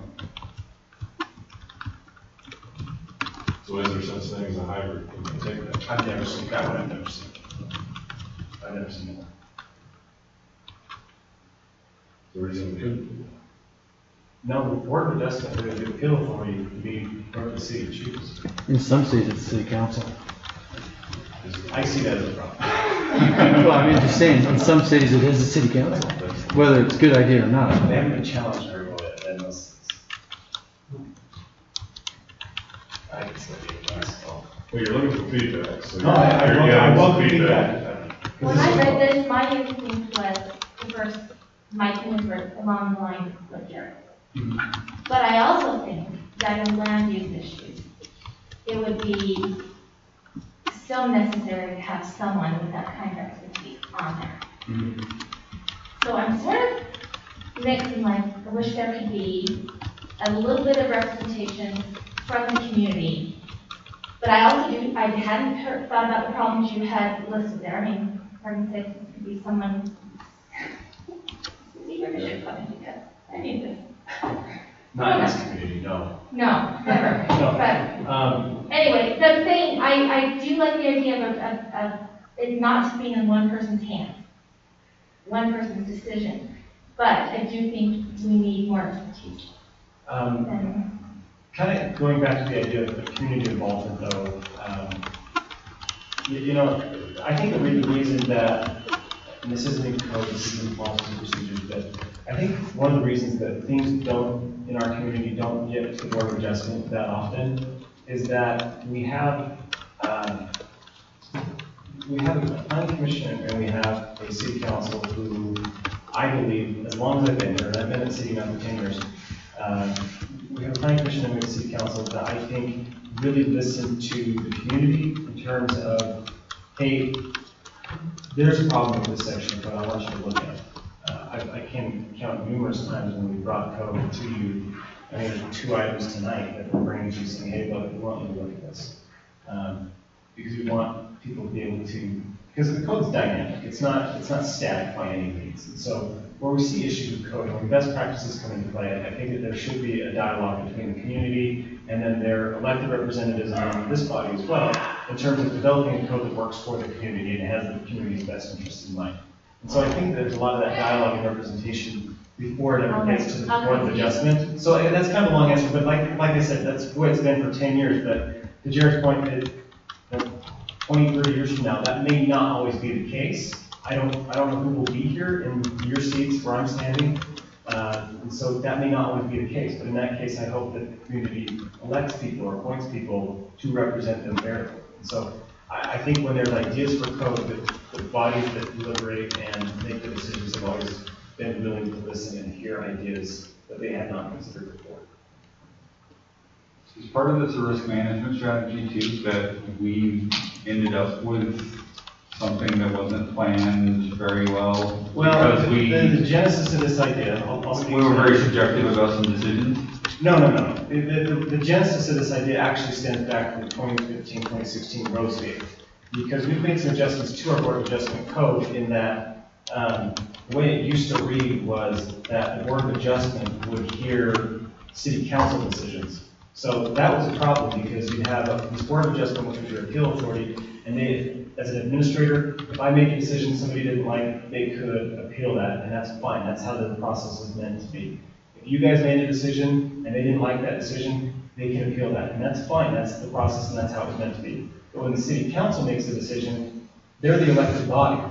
So is there such thing as a hybrid? Can you take that? I've never seen that one, I've never seen. I've never seen that. The reason we couldn't. No, the Board of Adjustment, the the appeal authority would be whoever the city chooses. In some cities, it's the city council. I see that as a problem. Well, I mean, just saying, in some cities, it is the city council, whether it's a good idea or not. They haven't been challenged very well yet, and those. I can still be advised. Well, you're looking for feedback, so. No, I, I you're welcome, getting I some welcome feedback. When I read this, my instinct was, the first, my opinion was along the lines of what Jared said. But I also think that in land use issues, it would be so necessary to have someone with that kind of expertise on there. So I'm sort of mixing, like, I wish there could be a little bit of representation from the community. But I also do, I hadn't heard, thought about the problems you had listed there. I mean, for instance, it could be someone, Steve Bishop coming because I need this. Not in this community, no. No, never. No. But Um, anyway, so I'm saying, I, I do like the idea of, of, of it not being in one person's hands, one person's decision. But I do think we need more expertise. um, And kind of going back to the idea of the community involvement, though, um, you, you know, I think the re- the reason that, and this isn't in code, this isn't policy and procedures, but I think one of the reasons that things don't, in our community, don't get to the Board of Adjustment that often is that we have, um, we have a planning commission and we have a city council who, I believe, as long as I've been here, and I've been at city now for ten years, um, we have a planning commission and we have a city council that I think really listen to the community in terms of, hey, there's a problem with this section, but I want you to look at it. Uh, I, I can count numerous times when we brought code to you. I mean, there's two items tonight that we're bringing to you saying, hey, look, we want you to look at this. Um, because we want people to be able to, because the code's dynamic. It's not, it's not static by any means. And so where we see issues with code, when best practices come into play, I think that there should be a dialogue between the community and then their elected representatives on this body as well, in terms of developing a code that works for the community and has the community's best interests in mind. And so I think there's a lot of that dialogue and representation before it ever gets to the Board of Adjustment. So uh, that's kind of a long answer, but like like I said, that's what it's been for ten years. But to Jared's point, that that twenty, thirty years from now, that may not always be the case. I don't I don't know who will be here in your seats where I'm standing. Uh, and so that may not always be the case, but in that case, I hope that the community elects people or appoints people to represent them fairly. And so I, I think when there's ideas for code, that the bodies that deliberate and make the decisions have always been willing to listen and hear ideas that they had not considered before. Is part of this a risk management strategy too, that we ended up with something that wasn't planned very well? Well, because the, we, the, the genesis of this idea, I'll, I'll we were very subjective about some decisions. No, no, no. The, the, the genesis of this idea actually stems back from the twenty fifteen, twenty sixteen Rose Gate, because we've made some adjustments to our Board of Adjustment code in that um, the way it used to read was that the Board of Adjustment would hear city council decisions. So that was a problem because you have a, this Board of Adjustment, which was your appeal authority, and they, as an administrator, if I make a decision somebody didn't like, they could appeal that, and that's fine. That's how the process is meant to be. If you guys made a decision and they didn't like that decision, they can appeal that, and that's fine. That's the process, and that's how it's meant to be. But when the city council makes a decision, they're the elected body.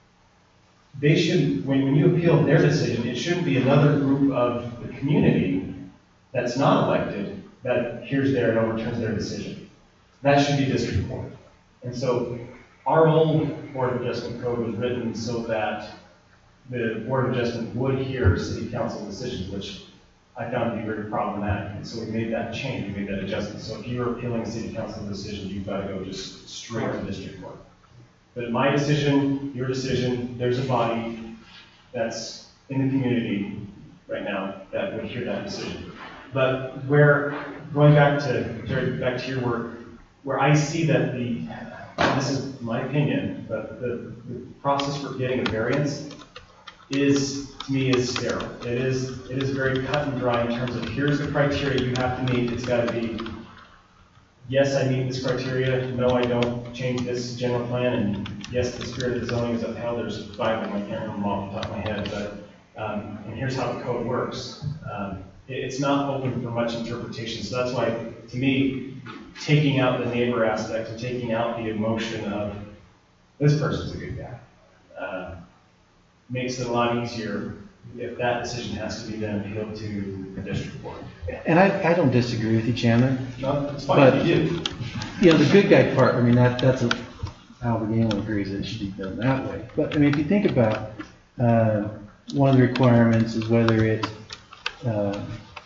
They shouldn't, when, when you appeal their decision, it shouldn't be another group of the community that's not elected that hears their and overturns their decision. That should be district court. And so our old Board of Adjustment code was written so that the Board of Adjustment would hear city council decisions, which I found to be very problematic. And so we made that change, we made that adjustment. So if you're appealing a city council decision, you've got to go just straight to district court. But my decision, your decision, there's a body that's in the community right now that would hear that decision. But where, going back to, back to your work, where I see that the, and this is my opinion, but the, the process for getting a variance is, to me, is sterile. It is, it is very cut and dry in terms of here's the criteria you have to meet. It's got to be, yes, I meet this criteria. No, I don't change this general plan. And yes, the spirit of the zoning is upheld. There's five of them. I can't remember them off the top of my head. But um, and here's how the code works. Um, it, it's not open for much interpretation. So that's why, to me, taking out the neighbor aspect and taking out the emotion of this person's a good guy uh, makes it a lot easier if that decision has to be then appealed to the district court. And I, I don't disagree with you, Chandler. No, it's fine. But, You do. you know, the good guy part, I mean, that, that's a, Albert Galen agrees that it should be done that way. But, I mean, if you think about, uh, one of the requirements is whether it, uh,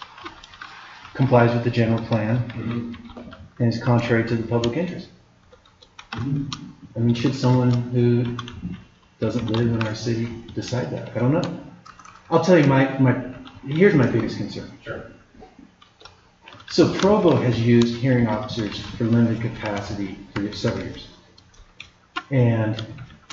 complies with the general plan Mm-hmm. and is contrary to the public interest. Mm-hmm. I mean, should someone who doesn't live in our city decide that? I don't know. I'll tell you my, my, here's my biggest concern. Sure. So Provo has used hearing officers for limited capacity for several years. And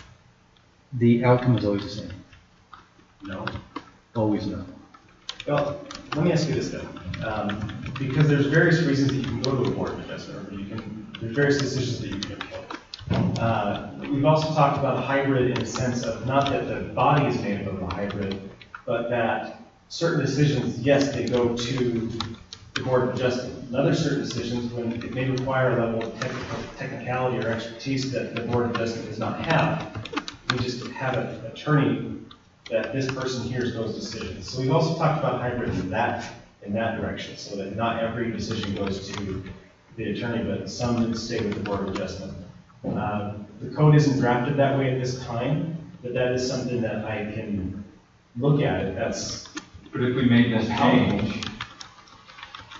the outcome is always the same. No. Always no. Well, let me ask you this then. Um, because there's various reasons that you can go to a board of adjustment, or you can, there's various decisions that you can appeal. Uh, we've also talked about a hybrid in the sense of not that the body is made up of a hybrid, but that certain decisions, yes, they go to the Board of Adjustment. And other certain decisions, when it may require a level of technical, technicality or expertise that the Board of Adjustment does not have, we just have an attorney that this person hears those decisions. So we've also talked about hybrids in that in that direction, so that not every decision goes to the attorney, but some stay with the Board of Adjustment. Uh, the code isn't drafted that way at this time, but that is something that I can look at. It. That's But if we made this change,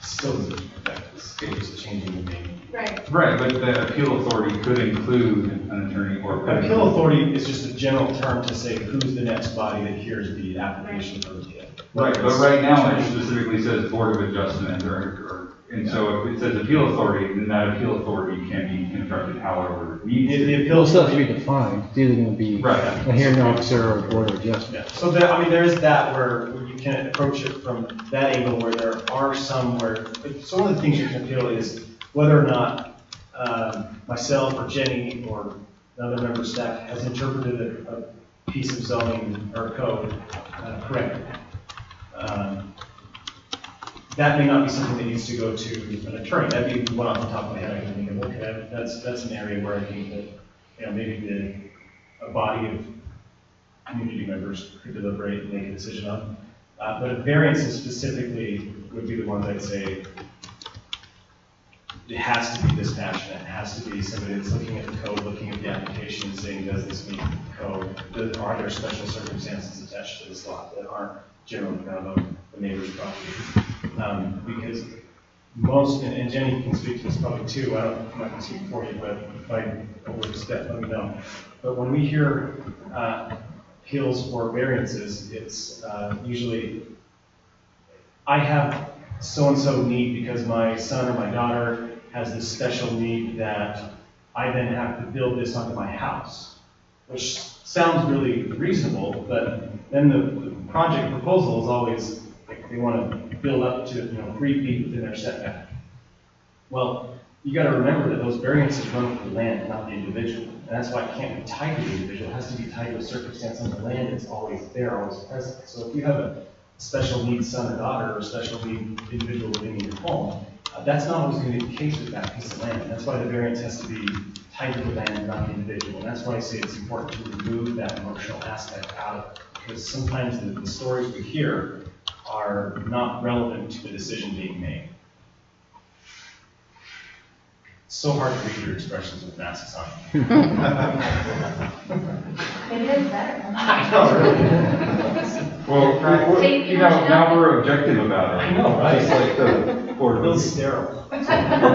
still doesn't affect this, it's just changing the name. Right. Right, but the appeal authority could include an attorney or. Appeal authority is just a general term to say who's the next body that hears the application for appeal. Right, but right now it specifically says Board of Adjustment or, or, and so if it says appeal authority, then that appeal authority can be constructed however it needs The, to. the It'll appeal still have to be defined. It's either going to be Right. a hearing officer or a board of adjustment. Yeah, so there, I mean, there is that where where you can approach it from that angle where there are some where, so one of the things you can appeal is whether or not um, myself or Jenny or another member of staff has interpreted a, a piece of zoning or code uh, correctly. Um, That may not be something that needs to go to an attorney. That'd be one off the top of my head. I can think of, okay, that- that's, that's an area where I think that, you know, maybe the, a body of community members could deliberate and make a decision on. Uh, but if variances specifically would be the ones I'd say it has to be dispassionate. It has to be somebody that's looking at the code, looking at the application and saying, does this meet the code? Does- Are there special circumstances attached to this lot that aren't generally found on the neighbor's property? Um, because most, and and Jenny can speak to this probably too, I don't, I'm not gonna speak for you, but if I overstep, let me know. But when we hear, uh, appeals or variances, it's, uh, usually, I have so-and-so need because my son or my daughter has this special need that I then have to build this onto my house, which sounds really reasonable, but then the, the project proposal is always, like, they want to build up to, you know, three feet within their setback. Well, you got to remember that those variances run with the land, not the individual. And that's why it can't be tied to the individual. It has to be tied to a circumstance on the land that's always there, always present. So if you have a special needs son or daughter or a special need individual living in your home, uh, that's not always going to be the case with that piece of land. And that's why the variance has to be tied to the land, not the individual. And that's why I say it's important to remove that emotional aspect out of it. Because sometimes the, the stories we hear are not relevant to the decision being made. It's so hard to read your expressions with masks on. It is better. I know, really. Well, we- you know, now we're objective about it. I know, right? Just like the Board It of. feels sterile. I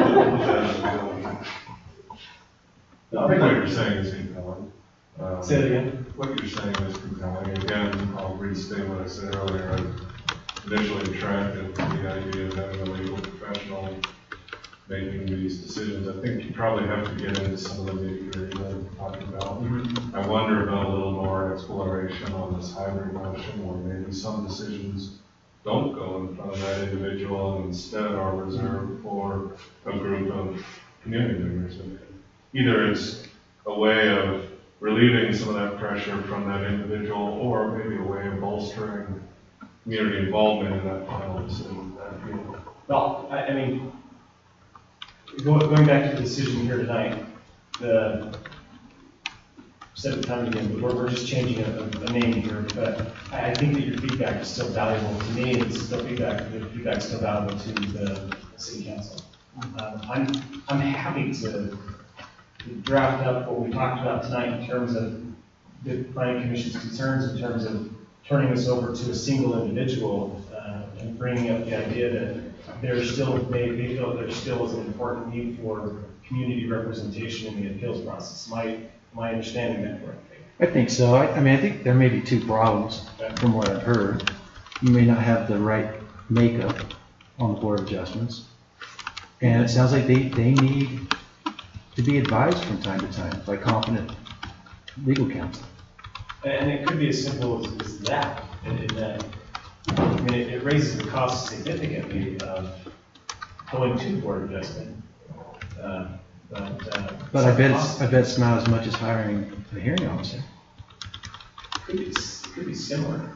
think what you're saying is compelling. Um, Say it again. What you're saying is compelling. Again, I'll restate what I said earlier. I initially attracted to the idea of having a legal professional making these decisions. I think you probably have to get into some of the nitty-gritty that we're talking about. Mm-hmm. I wonder about a little more exploration on this hybrid notion, where maybe some decisions don't go in front of that individual and instead are reserved for a group of community members. Either it's a way of relieving some of that pressure from that individual, or maybe a way of bolstering community involvement in that final decision. That field. Well, I, I mean, going, going back to the decision here tonight, the, said the time again, but we're, we're just changing a, a name here, but I, I think that your feedback is still valuable to me, and it's still feedback, your feedback is still valuable to the city council. Um, I'm, I'm happy to draft up what we talked about tonight in terms of the planning commission's concerns, in terms of turning this over to a single individual, uh, and bringing up the idea that there's still, they, they feel there still is an important need for community representation in the appeals process. My, my understanding that correctly. I think so. I, I mean, I think there may be two problems from what I've heard. You may not have the right makeup on the Board of Adjustments. And it sounds like they, they need to be advised from time to time by competent legal counsel. And it could be as simple as, as that, in, in that, I mean, it, it raises the cost significantly of going to Board of Adjustment. Uh, but, uh, But I bet it's, I bet it's not as much as hiring a hearing officer. Could be, it could be similar.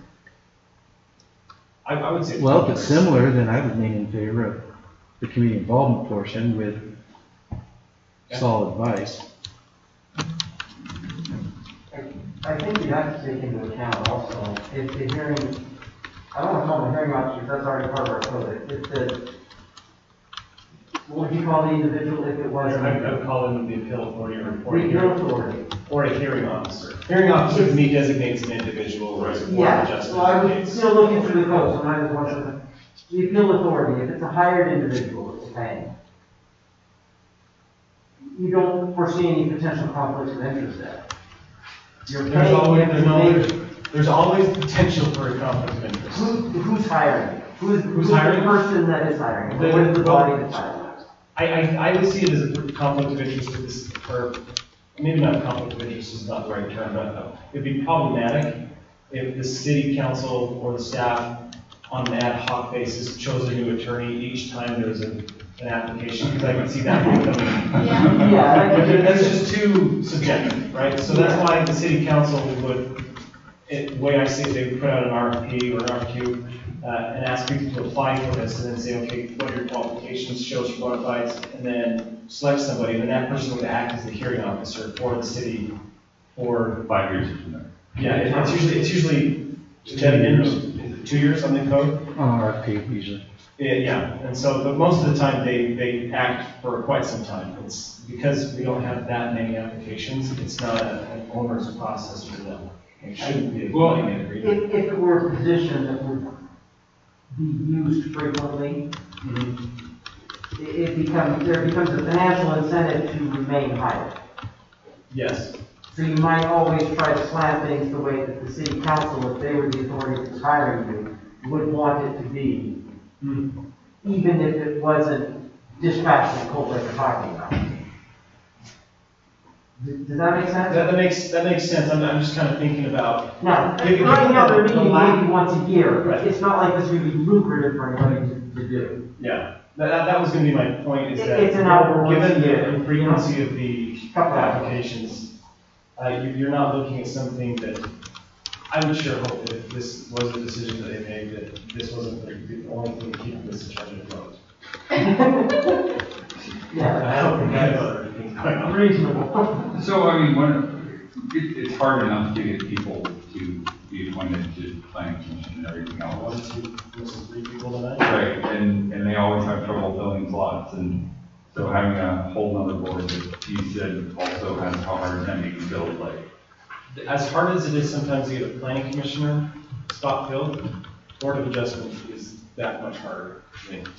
I, I would say. Well, if it's similar, then I would lean in favor of the community involvement portion with solid advice. I think you have to take into account also, if the hearing, I don't want to call them hearing officers, that's already part of our code. If the, what would you call the individual if it was? I I would call them the appeal authority or, or, The a appeal hearing, authority. or a hearing officer. Hearing officer to me designates an individual, whereas a Board of Yeah, Adjustment. well, I was designates- still looking through the code, so I just wanted to the appeal authority, if it's a hired individual that's paying, you don't foresee any potential conflicts of interest there. You're There's paying always, him there's to always, make- there's always potential for a conflict of interest. Who, who's hiring you? Who's, Who's who's hiring? the person that is hiring you? The- What is the body that's hiring you? I, I, I would see it as a conflict of interest if this, or maybe not conflict of interest is not the right term, but uh, it'd be problematic if the city council or the staff on an ad hoc basis chose a new attorney each time there was a, an application, because I can see that becoming. Yeah. Yeah, But then that's just too subjective, right? So that's why the city council would, it, the way I see it, they would put out an R F P or an R F Q, uh, and ask people to apply for this, and then say, okay, what are your qualifications, show us your bona fides, and then select somebody, and then that person would act as the hearing officer for the city for, Five years from there. yeah, it- it's usually, it's usually ten years, two years on the code. On R F P usually. Yeah, yeah, and so, but most of the time, they, they act for quite some time. It's because we don't have that many applications, it's not a- an onerous process for them. It shouldn't be a Well, binding agreement. If, if it were a position that would be used frequently, Mhm. it, it becomes, there becomes a financial incentive to remain hired. Yes, So you might always try to slant things the way that the city council, if they were the authority that's hiring you, would want it to be, Mhm. even if it wasn't dispatched and cold like you're talking about. Does does that make that, sense? that makes, that makes sense. I'm, I'm just kind of thinking about, Now, If- if right now, they're the meeting lack- maybe once a year, Right. but it's not like this would be lucrative for anybody to, to do. yeah, that, that that was gonna be my point, is It- that it's an hour once given a year, the frequency of the Couple hours. applications, uh, you, you're not looking at something that, I would sure hope that if this was a decision that they made, that this wasn't the the only thing keeping this attorney afloat. Yeah, I don't think I have other things going on. reasonable. So, I mean, one, it, it's hard enough to get people to be appointed to planning commission and everything One, else. two, this is three people tonight? Right, and, and they always have trouble filling slots, and so having a whole nother board that you said also has a hard time being filled, like, As hard as it is sometimes to get a planning commissioner spot filled, board of adjustment is that much harder for me.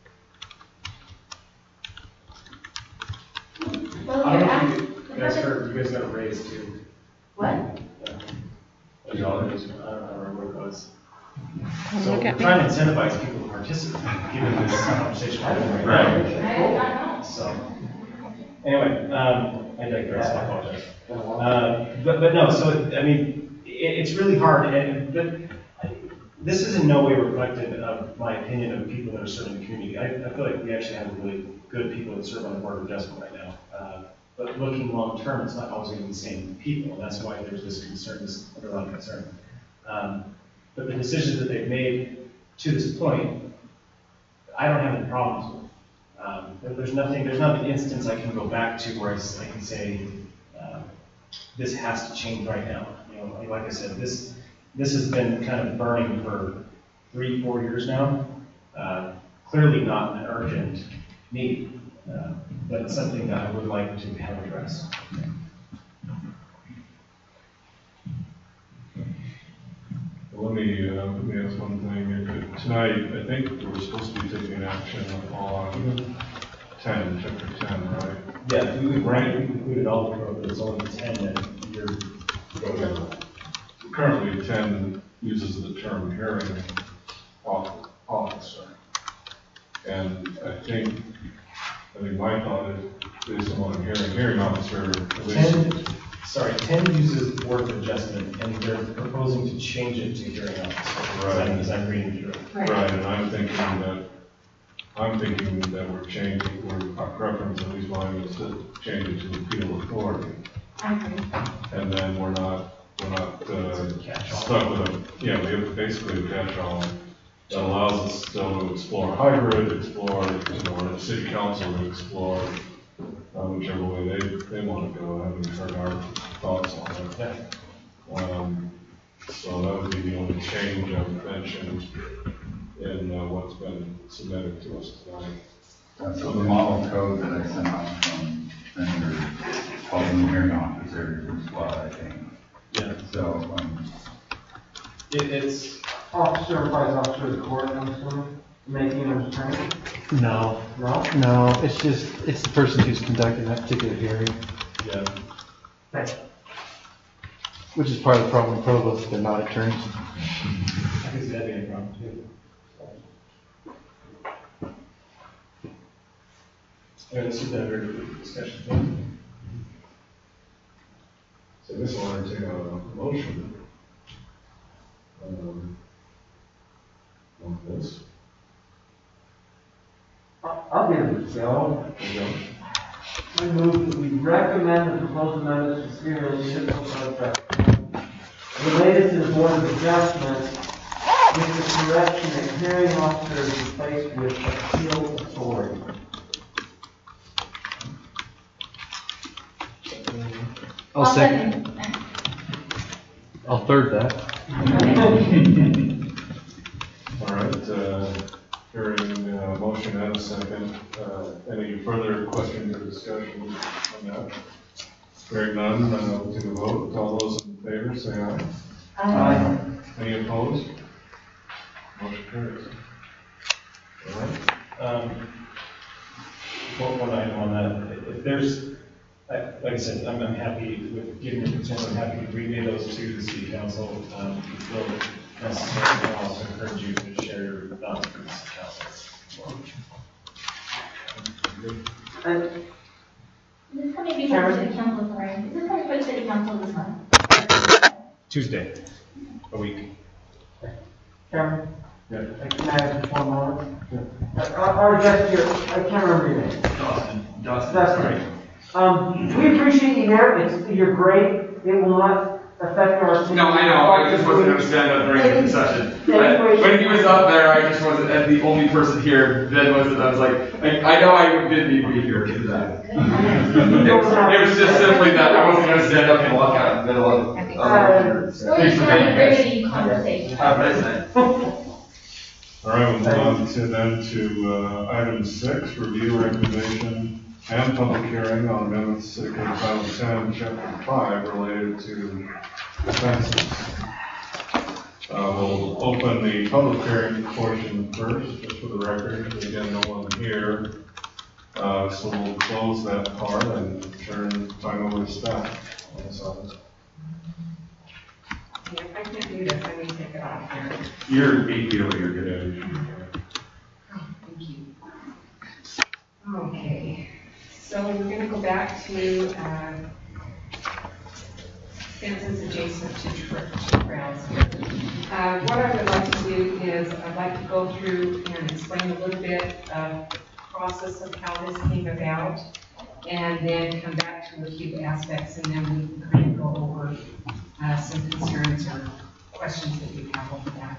Well, I you're don't know ask- if you you guys heard, you guys got a raise too. What? A dollar raise, I don't I don't remember what it was. Don't So look we're at me. trying to incentivize people to participate, given this conversation we're having right Right. now. I don't know. So, anyway, um, I digress, I apologize. Uh, but, but no, so, I mean, it, it's really hard, and, but this is in no way reflective of my opinion of people that are serving the community. I, I feel like we actually have really good people that serve on the board of adjustment right now. Uh, but looking long-term, it's not always going to be the same people, and that's why there's this concern, this underlying concern. Um, but the decisions that they've made to this point, I don't have any problems with. Um, there- there's nothing, there's not an instance I can go back to where I, s- I can say, um, this has to change right now. You know, like I said, this, this has been kind of burning for three, four years now. Uh, clearly not an urgent need, uh, but it's something that I would like to have addressed. Let me, uh, let me ask one thing. If- Tonight, I think we're supposed to be taking action on ten, chapter ten, right? Yeah, we would, right, we included all the code, but it's only ten that you're. Currently, ten uses the term hearing off- officer. And I think, I think my thought is, based on what I'm hearing, hearing officer, at least, Ten, sorry, ten uses board of adjustment, and they're proposing to change it to hearing officer. As I'm- As I'm reading through it. right, and I'm thinking that, I'm thinking that we're changing, we're, our preference, at least mine, is to change it to appeal authority. I agree. And then we're not, we're not, uh, Catch-all. stuck with a, yeah, we have basically a catch-all that allows us still to explore hybrid, explore, you know, or the city council to explore, uh, whichever way they, they want to go. I haven't heard our thoughts on it. Yeah. Um, so that would be the only change I would mention in uh, what's been submitted to us tonight. Uh, so the model code that I sent out from Senator calls him the hearing officer from SWAT, I think. Yeah. So, um, It, it's, Officer applies officer of the court, I'm assuming? making him an attorney? No, No? no, it's just, it's the person who's conducting that particular hearing, Yeah. Okay. which is part of the problem with provosts, they're not attorneys. I can see that being a problem too. All right, let's do that very quick discussion. So this will entertain a motion. Um, on this. I'll, I'll give it a go. Okay. I move that we recommend the proposed amendments to serial municipal contract related to the Board of Adjustment with the correction that hearing officer is replaced with appeal authority. I'll second, second. I'll third that. All right, uh, hearing a motion and a second, uh, any further questions or discussion on that? Hearing none, uh, we'll take a vote. All those in favor, say aye. Aye. Any opposed? Motion carries. All right. Um, one, one item on that, if there's, I- like I said, I'm, I'm happy with giving your consent, I'm happy to relay those to the city council. Um, if you feel necessary, I'll also encourage you to share your thoughts with the city council. And Is this coming before the city council, sorry? Is this coming for the city council this month? Tuesday, a week. Cameron, Yeah. uh, can I have just one moment? Uh, Our guest here, I can't remember your name. Dustin. Dustin. Dustin. Um, we appreciate you here, it's, you're great, it will not affect our. No, I know, I just wasn't gonna stand up during the concession. I- When he was up there, I just wasn't, as the only person here, then was, I was like, I, I know I didn't need to be here because of that. It was, it was just simply that I wasn't gonna stand up and walk out in the middle of. of- We're just having a very deep conversation. Have a nice night. All right, we'll move on to then to, uh, item six, review recommendation and public hearing on amendments to Code Title ten, Chapter five, related to fences. Uh, we'll open the public hearing portion first, just for the record. Again, no one here. Uh, so we'll close that part and turn time over to staff on this item. Yeah, I can't do this, I need to take it off here. You're eight feet over, you're good. Oh, thank you. Okay, so we're gonna go back to, uh, fences adjacent to tra- to trails here. Uh, what I would like to do is, I'd like to go through and explain a little bit of the process of how this came about, and then come back to a few aspects, and then we can kind of go over uh, some concerns or questions that you have over that.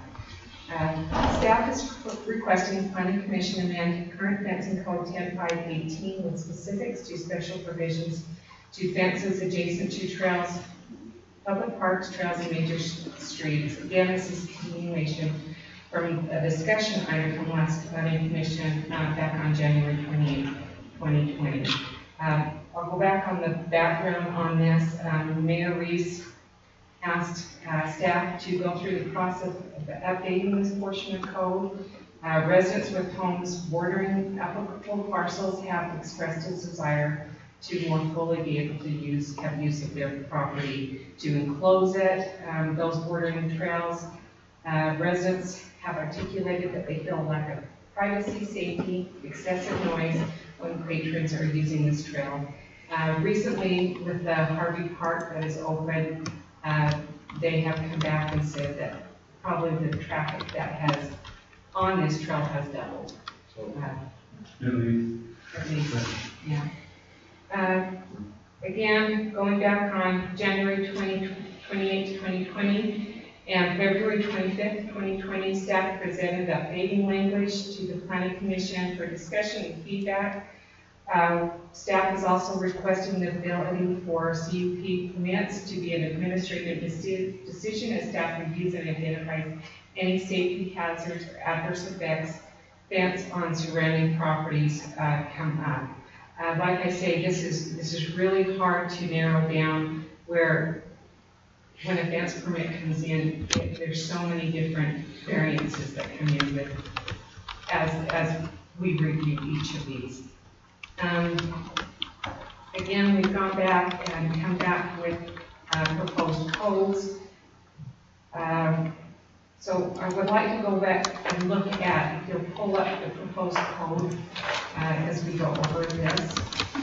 Uh, Staff is requesting planning commission amend current fencing code ten five eighteen with specifics to special provisions to fences adjacent to trails, public parks, trails, and major s- streets. Again, this is a continuation from a discussion item from last planning commission uh, back on January twenty-eighth, twenty twenty. Uh, I'll go back on the background on this. Um, Mayor Reese asked uh, staff to go through the process of updating this portion of code. Uh, residents with homes bordering applicable parcels have expressed a desire to more fully be able to use, have use of their property to enclose it. Um, those bordering trails, uh, residents have articulated that they feel lack of privacy, safety, excessive noise when patrons are using this trail. Uh, recently, with the Harvey Park that is open, uh, they have come back and said that probably the traffic that has on this trail has doubled. Uh, At least. at least, yeah. Uh, Again, going back on January twenty-eighth, twenty twenty, and February twenty-fifth, twenty twenty, staff presented updating language to the planning commission for discussion and feedback. Uh, staff is also requesting the ability for C U P permits to be an administrative deci- decision as staff reviews and identifies any safety hazards or adverse effects fence on surrounding properties uh, come up. Uh, like I say, this is this is really hard to narrow down where when a fence permit comes in, it, there's so many different variances that come in with as, as we review each of these. Um, again, we've gone back and come back with uh, proposed codes. Um, so I would like to go back and look at, if you'll pull up the proposed code uh, as we go over this.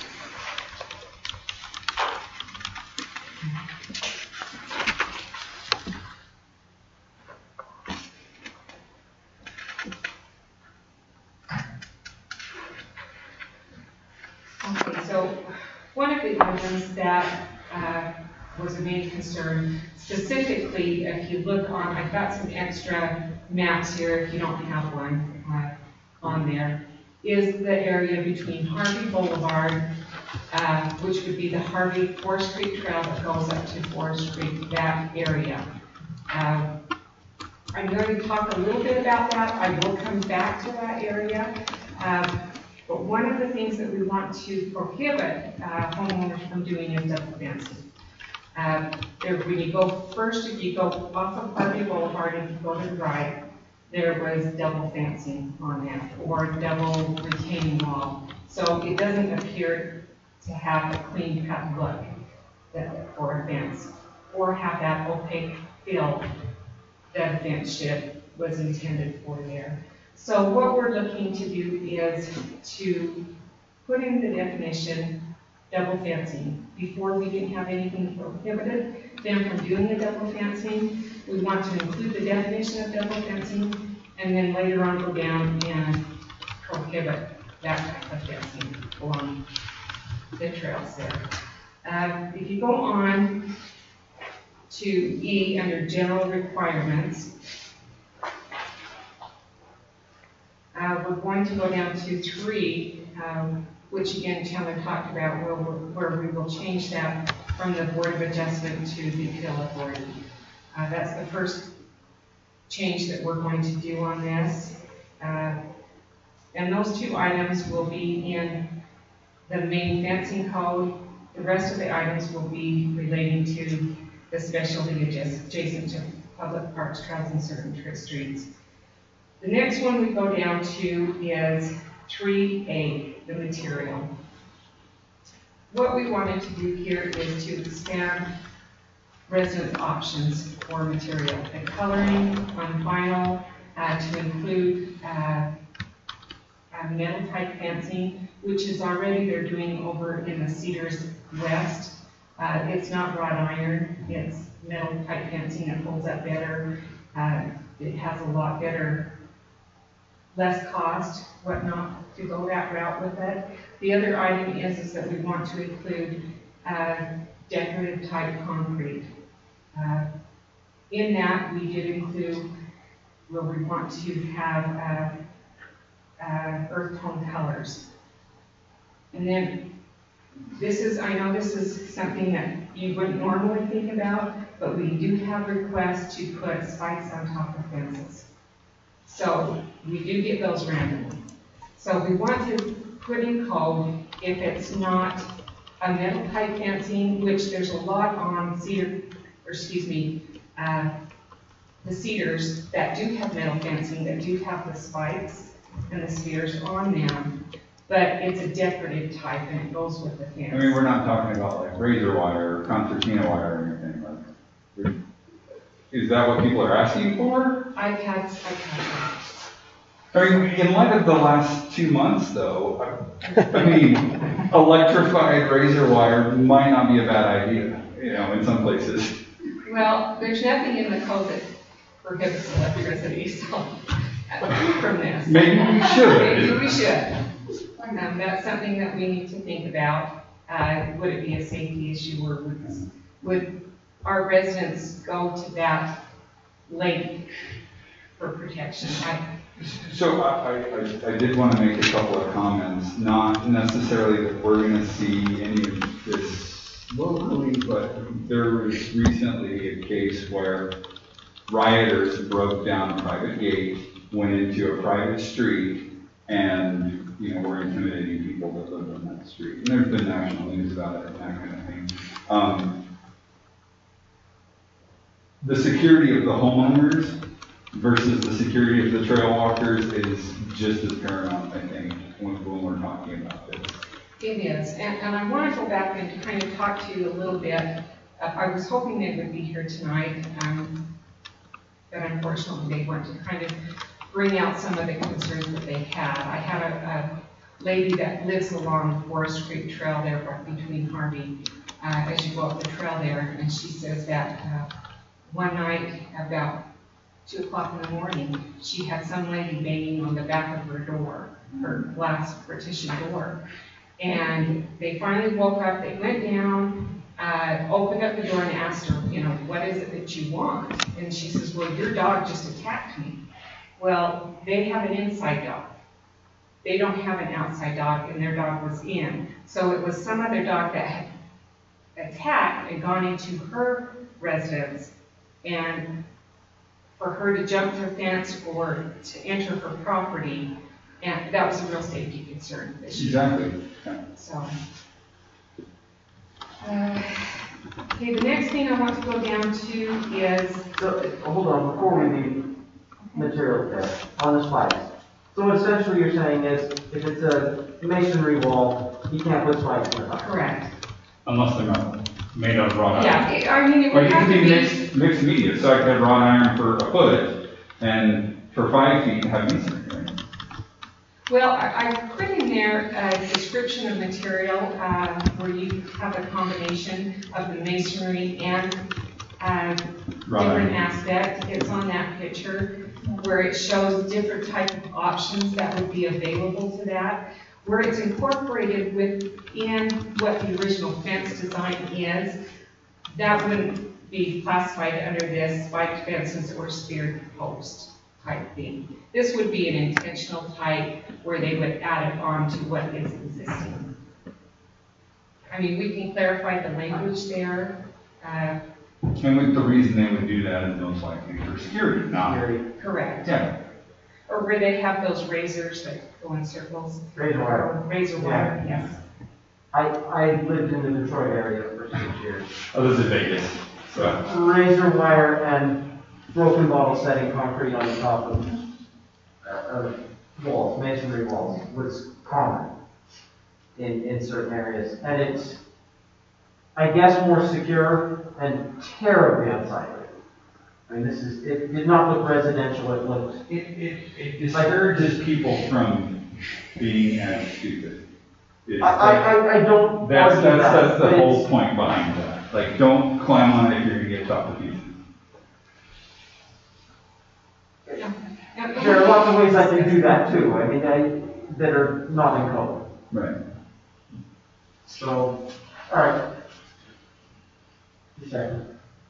Okay, so one of the items that uh, was a main concern, specifically if you look on, I've got some extra maps here if you don't have one uh, on there, is the area between Harvey Boulevard, uh, which would be the Harvey Forest Creek Trail that goes up to Forest Creek, that area. Uh, I'm going to talk a little bit about that. I will come back to that area. Um, But one of the things that we want to prohibit uh, homeowners from doing is double fencing. Uh, there, when you go first, if you go off of Harvey Boulevard and you go to the right, there was double fencing on that, or double retaining wall. So it doesn't appear to have a clean cut look that, for a fence, or have that opaque fill that a fence shed was intended for there. So what we're looking to do is to put in the definition double fencing before we can have anything prohibited them from doing the double fencing. We want to include the definition of double fencing and then later on go down and prohibit that type of fencing along the trails there. Uh, if you go on to E under general requirements, Uh, we're going to go down to three, um, which again Chandler talked about, where, where we will change that from the Board of Adjustment to the appeal authority. Uh, that's the first change that we're going to do on this. Uh, and those two items will be in the main fencing code. The rest of the items will be relating to the specialty adjacent to public parks, trails, and certain streets. The next one we go down to is three A, the material. What we wanted to do here is to expand resident options for material. The coloring on vinyl uh, to include uh, metal type fencing, which is already they're doing over in the Cedars West. Uh, it's not wrought iron, it's metal type fencing. It holds up better. Uh, it has a lot better less cost, whatnot, to go that route with it. The other item is, is that we want to include uh, decorative type concrete. Uh, in that, we did include where we want to have uh, uh, earth tone colors. And then this is, I know this is something that you wouldn't normally think about, but we do have requests to put spikes on top of fences. So we do get those randomly. So we want to put in code if it's not a metal type fencing, which there's a lot on cedar, or excuse me, uh, the cedars that do have metal fencing, that do have the spikes and the spears on them, but it's a decorative type and it goes with the fence. I mean, we're not talking about like razor wire or concertina wire or anything like that. Is that what people are asking for? I've had, I've had I mean, in light of the last two months, though, I, I mean, electrified razor wire might not be a bad idea, you know, in some places. Well, there's nothing in the code that prohibits electricity, so uh, from this. Maybe we should. Maybe we should. Um, that's something that we need to think about. Uh, would it be a safety issue, or would, would our residents go to that length for protection? I, So I, I, I did want to make a couple of comments, not necessarily that we're going to see any of this locally, but there was recently a case where rioters broke down a private gate, went into a private street, and, you know, were intimidating people that lived on that street. And there's been national news about it and that kind of thing. Um, the security of the homeowners versus the security of the trail walkers is just as paramount, I think, when, when we're talking about this. It is, and, and I want to go back and kind of talk to you a little bit. Uh, I was hoping they would be here tonight, um, but unfortunately they weren't, to kind of bring out some of the concerns that they had. I had a, a lady that lives along Forest Creek Trail there right between Harvey, uh, as you go up the trail there, and she says that uh, one night about two o'clock in the morning, she had some lady banging on the back of her door, her glass partition door. And they finally woke up, they went down, uh, opened up the door and asked her, you know, what is it that you want? And she says, well, your dog just attacked me. Well, they have an inside dog. They don't have an outside dog, and their dog was in. So it was some other dog that had attacked and gone into her residence, and for her to jump the fence or to enter her property, and that was a real safety concern. That she Exactly. So, uh, okay, the next thing I want to go down to is, So, hold on, before we leave materials there, on the spikes. So essentially you're saying is, if it's a masonry wall, you can't put spikes in the top. correct. Unless they're not made out of wrought iron. Yeah, it- I mean, it Or would you have could to be be, mixed, mixed media, so I could have wrought iron for a foot, and for five feet have masonry, right? well, I, I put in there a description of material, uh, where you have a combination of the masonry and, uh, Wrought different iron. aspect. It's on that picture where it shows different type of options that would be available to that. Where it's incorporated within what the original fence design is, that wouldn't be classified under this spiked fences or speared post type thing. This would be an intentional type where they would add it on to what is existing. I mean, we can clarify the language there. Uh, And with the reason they would do that is most likely for security, not. Security. correct. Yeah. Or where they have those razors that go in circles. Razor wire. Or razor wire, yes. I, I lived in the Detroit area for six years. Oh, this is Vegas, so. Razor wire and broken bottle setting concrete on the top of, uh, of walls, masonry walls, was common in, in certain areas. And it's, I guess, more secure and terribly unsightly. I mean, this is, it did not look residential, it looked, It, it, it discourages people from being as stupid. It's I, I, I- I don't That's, argue that's, that, that's the but whole it's- point behind that. Like, don't climb on it if you're gonna get chopped to pieces. Yeah. There are lots of ways I can do that too, I mean, I, that are not in code. Right. So, alright. Second.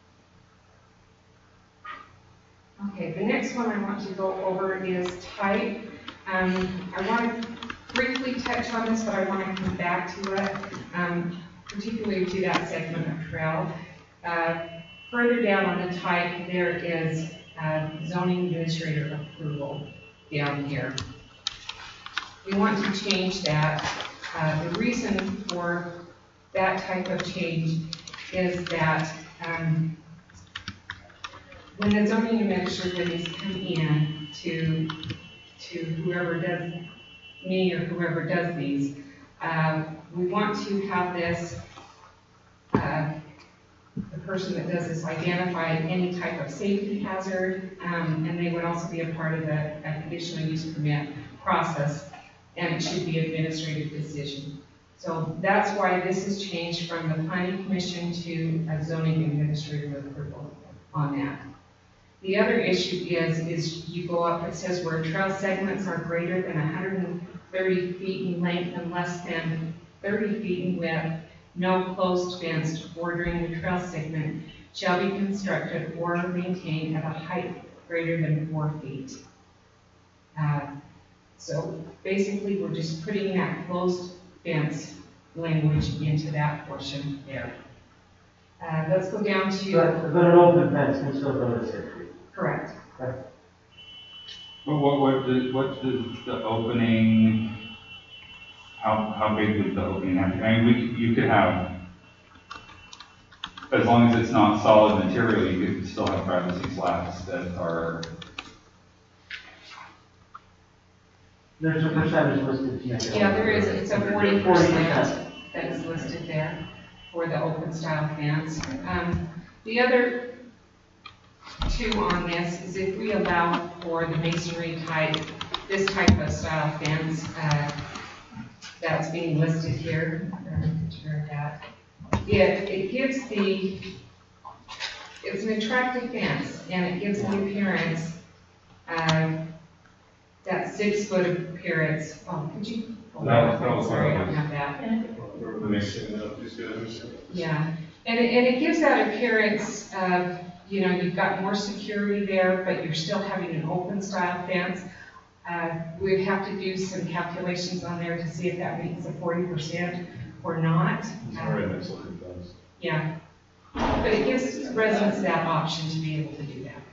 Okay, the next one I want to go over is type. Um, I want to briefly touch on this, but I want to come back to it, um, particularly to that segment of trail. Uh, further down on the type, there is uh, zoning administrator approval down here. We want to change that. Uh, the reason for that type of change is that um, when the zoning administrators come in to, to whoever does, me or whoever does these, uh, we want to have this, uh, the person that does this identify any type of safety hazard, um, and they would also be a part of the uh, conditional use permit process, and it should be administrative decision. So that's why this has changed from the planning commission to a zoning administrator approval on that. The other issue is, is you go up, it says where trail segments are greater than one hundred thirty feet in length and less than thirty feet in width, no closed fence bordering the trail segment shall be constructed or maintained at a height greater than four feet. Uh, so basically, we're just putting that closed fence language into that portion there. Uh, let's go down to, But, but an open fence can still go to six feet. correct. But what, what, did- what does the opening, how, how big would the opening have to be? I mean, we, you could have, as long as it's not solid material, you could still have privacy slats that are There's a percentage listed to make it. Yeah, there is, it's a forty Forty percent percent. that is listed there for the open style fence. Um, the other two on this is if we allow for the masonry type, this type of style fence, uh, that's being listed here, uh, picture of that. It, it gives the, it's an attractive fence, and it gives the appearance, uh, that six foot appearance. Oh, could you? Oh, No, no, sorry, I no. don't have that. We're mixing it up, these guys. Yeah, and it, and it gives that appearance of, you know, you've got more security there, but you're still having an open style fence. Uh, we'd have to do some calculations on there to see if that meets the forty percent or not. It's very nice looking fence. Yeah, but it gives residents that option to be able to do that.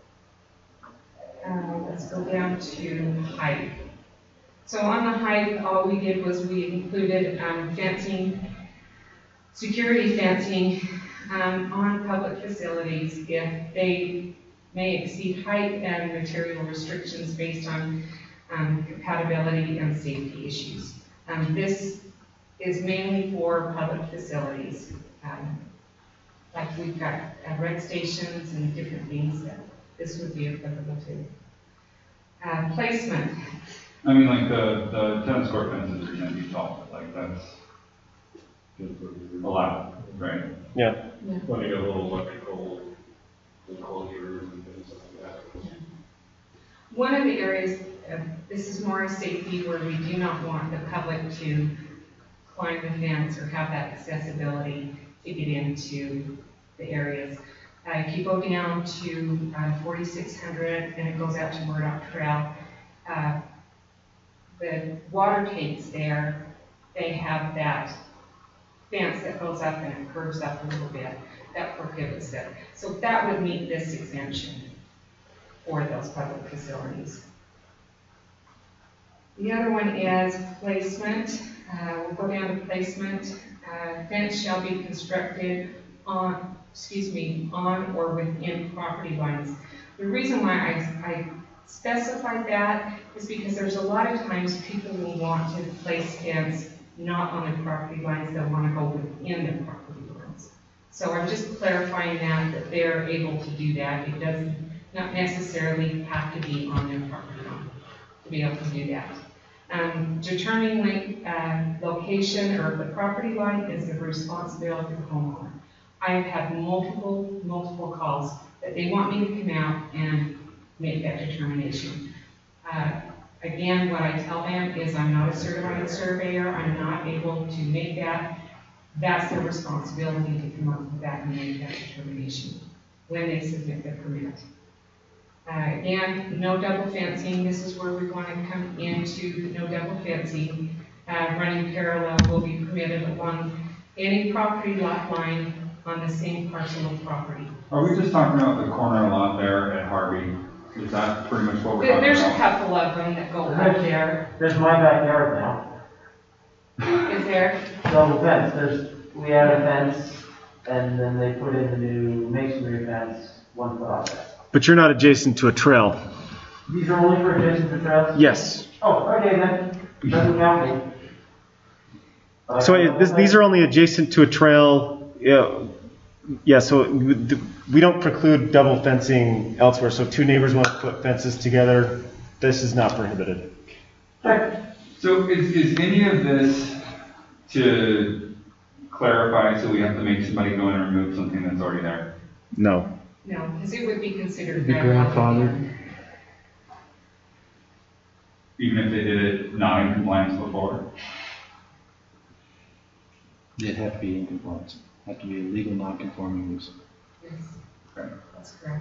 Uh, let's go down to height. So on the height, all we did was we included um, fencing, security fencing um, on public facilities if they may exceed height and material restrictions based on um, compatibility and safety issues. Um, this is mainly for public facilities. Um, like we've got uh, red stations and different things that this would be applicable to. Uh, placement. I mean, like the, the tennis court fences are gonna be tall, like that's allowed, right? Yeah. When you get a little electrical enclosures and things like that. One of the areas, uh, this is more a safety where we do not want the public to climb the fence or have that accessibility to get into the areas. Uh, if you go down to uh, forty-six hundred and it goes out to Murdoch Trail, uh, the water tanks there, they have that fence that goes up and it curves up a little bit. That prohibits it. So that would meet this exemption for those public facilities. The other one is placement. Uh, we'll go down to placement. Uh, fence shall be constructed on, excuse me, on or within property lines. The reason why I, I specified that is because there's a lot of times people will want to place fence not on the property lines, they'll want to go within the property lines. So I'm just clarifying that, that they're able to do that. It doesn't not necessarily have to be on their property line to be able to do that. Um, determining uh, location or the property line is the responsibility of the homeowner. I've had multiple, multiple calls that they want me to come out and make that determination. Uh, again, what I tell them is I'm not a certified surveyor. I'm not able to make that. That's their responsibility to come up with that and make that determination when they submit the permit. Uh, again, no double fencing. This is where we want to come into no double fencing. Uh, running parallel will be permitted along any property lot line on the same parcel of property. Are we just talking about the corner lot there at Harvey? Is that pretty much what we're There- talking There's a about? couple of them that go up there. There's my backyard now. Is there? Double fence, there's, we had a fence, and then they put in the new masonry fence, one foot off that. But you're not adjacent to a trail. These are only for adjacent to trails? Yes. Oh, okay then, doesn't count me. Uh, So it- this, these are only adjacent to a trail. Yeah. Yeah. So we don't preclude double fencing elsewhere. So if two neighbors want to put fences together, this is not prohibited. Okay. So is, is any of this to clarify, so we have to make somebody go in and remove something that's already there? No. No, because it would be considered. It'd be grandfathered. Even if they did it not in compliance before? It'd have to be in compliance, have to be a legal non-conforming use. Yes, Okay. that's correct.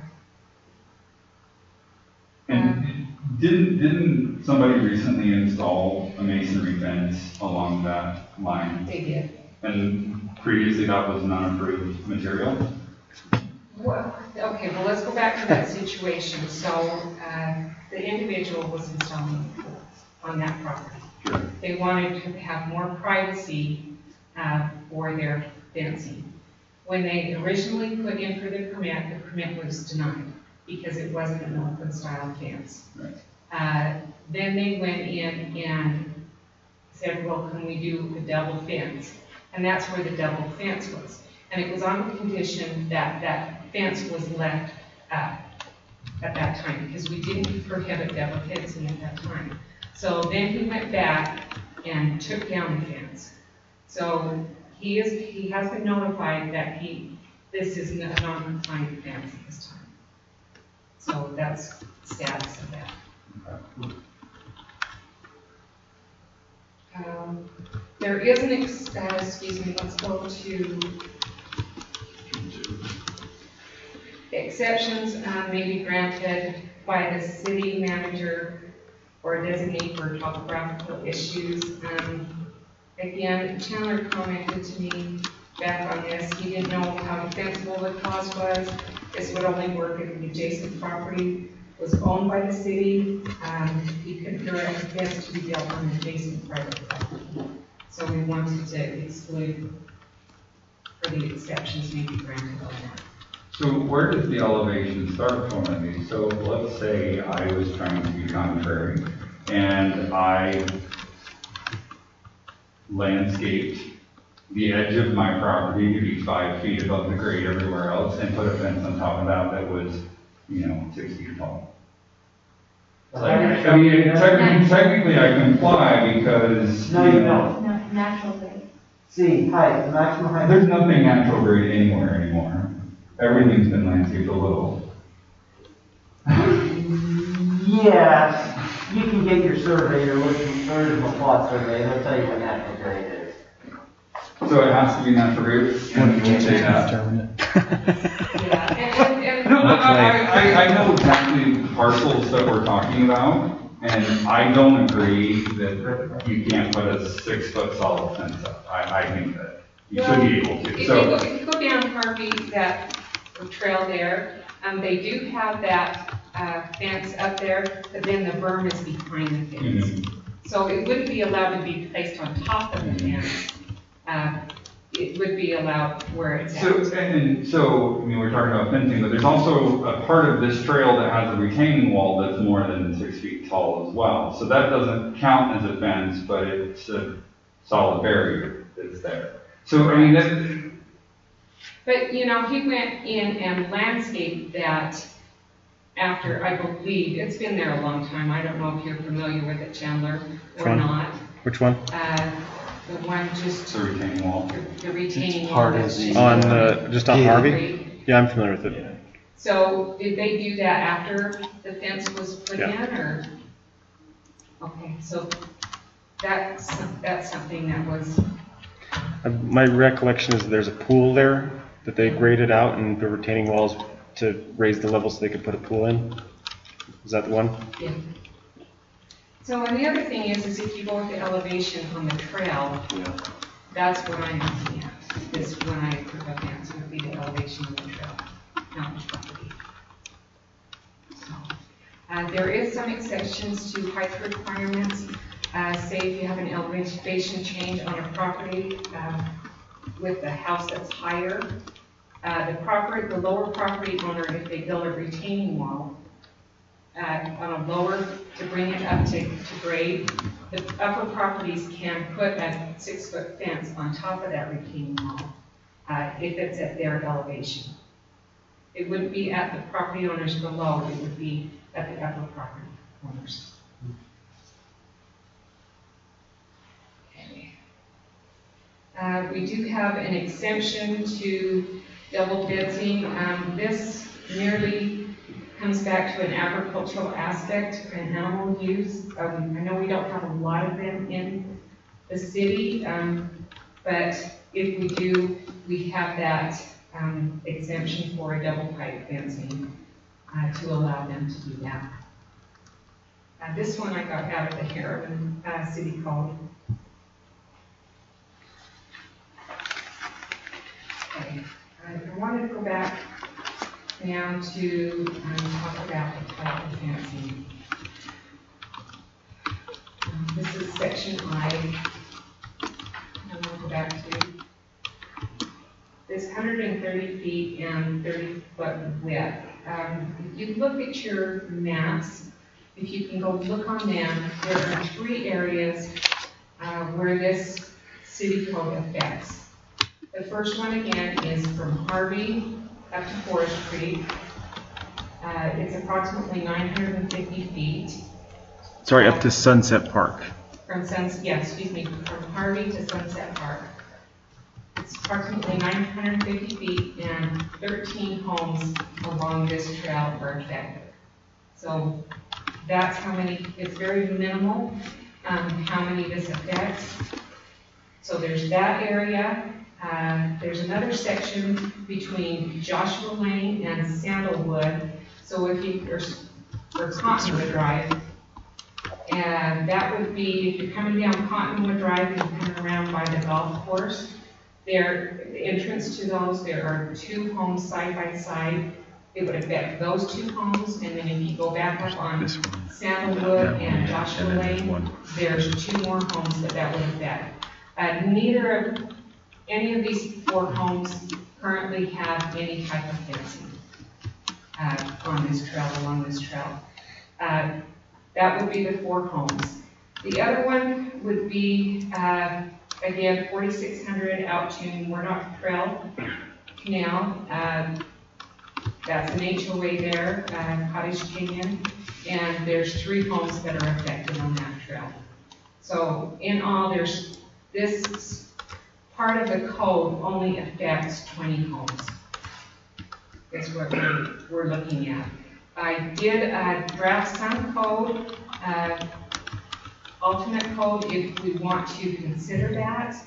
And didn't, didn't somebody recently install a masonry fence along that line? They did. And previously that was non-approved material? Well, okay, well, let's go back to that situation. So, uh, the individual was installing a pool on that property. Sure. They wanted to have more privacy, uh, for their fencing. When they originally put in for the permit, the permit was denied because it wasn't an open style fence. Right. Uh, then they went in and said, well, can we do a double fence? And that's where the double fence was. And it was on the condition that that fence was left up at that time, because we didn't prohibit double fencing at that time. So then he went back and took down the fence. So he is, he has been notified that he, this is a non-compliant fence at this time. So that's the status of that. Um, there is an, ex uh, excuse me, let's go to exceptions uh, may be granted by the city manager or designate for topographical issues. Um, again, Chandler commented to me back on this. He didn't know how defensible the cause was. This would only work if the adjacent property was owned by the city. Um, he couldn't direct the fence to be built on the adjacent private property. So we wanted to exclude, or the exceptions may be granted on that. So where does the elevation start from in these? So let's say I was trying to be contrary and I landscaped the edge of my property to be five feet above the grade everywhere else and put a fence on top of that that was, you know, six feet tall. Like, I mean, technically, technically I comply because, No, you you know, don't. Na- Natural grade. See, height, the maximum height. there's nothing natural grade anywhere anymore. Everything's been landscaped a little. Yes, you can get your surveyor looking, or a plot survey, they'll tell you what natural grade is. So it has to be natural grade? And we say that. Yeah, and, and, and No, I, I, I know exactly the parcels that we're talking about, and I don't agree that you can't put a six foot solid fence up. I, I think that you should be able to, If you so. go, if you go down Harvey, that trail there, um, they do have that, uh, fence up there, but then the berm is behind the fence. Mhm. So it wouldn't be allowed to be placed on top of the fence. Uh, it would be allowed where it's So, at. and so, I mean, we're talking about fencing, but there's also a part of this trail that has a retaining wall that's more than six feet tall as well. So that doesn't count as a fence, but it's a solid barrier that's there. So, I mean, that, But, you know, he went in and landscaped that after, I believe, it's been there a long time. I don't know if you're familiar with it, Chandler, or Fine. not. Which one? Uh, the one just, it's a retaining wall. the retaining It's wall. hard that's as just- the- On, uh, just on Yeah. Harvey? Yeah, I'm familiar with it. So did they do that after the fence was put in, Yeah. or? Okay, so that's, that's something that was, Uh, My recollection is there's a pool there that they graded out and the retaining walls to raise the level so they could put a pool in. Is that the one? yeah. So, and the other thing is, is if you go with the elevation on the trail, that's what I'm looking at. Is when I put a fence would be the elevation of the trail, not the property. So, uh, there is some exceptions to height requirements. Uh, say if you have an elevation change on a property, um, with a house that's higher, uh, the property, the lower property owner, if they build a retaining wall, uh, on a lower, to bring it up to, to grade, the upper properties can put a six-foot fence on top of that retaining wall, uh, if it's at their elevation. It wouldn't be at the property owners below, it would be at the upper property owners. Okay. Uh, we do have an exemption to double fencing. Um, this merely comes back to an agricultural aspect and animal use. Um, I know we don't have a lot of them in the city, um, but if we do, we have that um, exemption for a double pipe fencing uh, to allow them to do that. Uh, this one I got out of the Harriman uh, City Code. Okay, I wanted to go back now to um, talk about the type of fencing. Um, this is section I. I want to go back to this one hundred thirty feet and thirty foot width. Um, if you look at your maps, if you can go look on them, there are three areas uh, where this city code affects. The first one again is from Harvey up to Forest Creek. Uh, it's approximately nine hundred fifty feet. Sorry, up to Sunset Park. From Sunset, yeah, excuse me, from Harvey to Sunset Park. It's approximately nine hundred fifty feet and thirteen homes along this trail are affected. So that's how many, it's very minimal, um, how many this affects. So there's that area. Uh, there's another section between Joshua Lane and Sandalwood. So if you, or, or Cottonwood Drive, and that would be, if you're coming down Cottonwood Drive and coming around by the golf course, there, the entrance to those, there are two homes side by side. It would affect those two homes, and then if you go back up on Sandalwood and Joshua Lane, there's two more homes that that would affect. Uh, neither of, any of these four homes currently have any type of fencing uh, on this trail, along this trail. Uh, that would be the four homes. The other one would be, uh, again, forty-six hundred out to Murdoch Trail Canal. Uh, that's an H O A there, uh, Cottage Canyon, and there's three homes that are affected on that trail. So in all, there's this part of the code only affects twenty homes. That's what we're, we're looking at. I did uh, draft some code, uh, alternate code, if we want to consider that,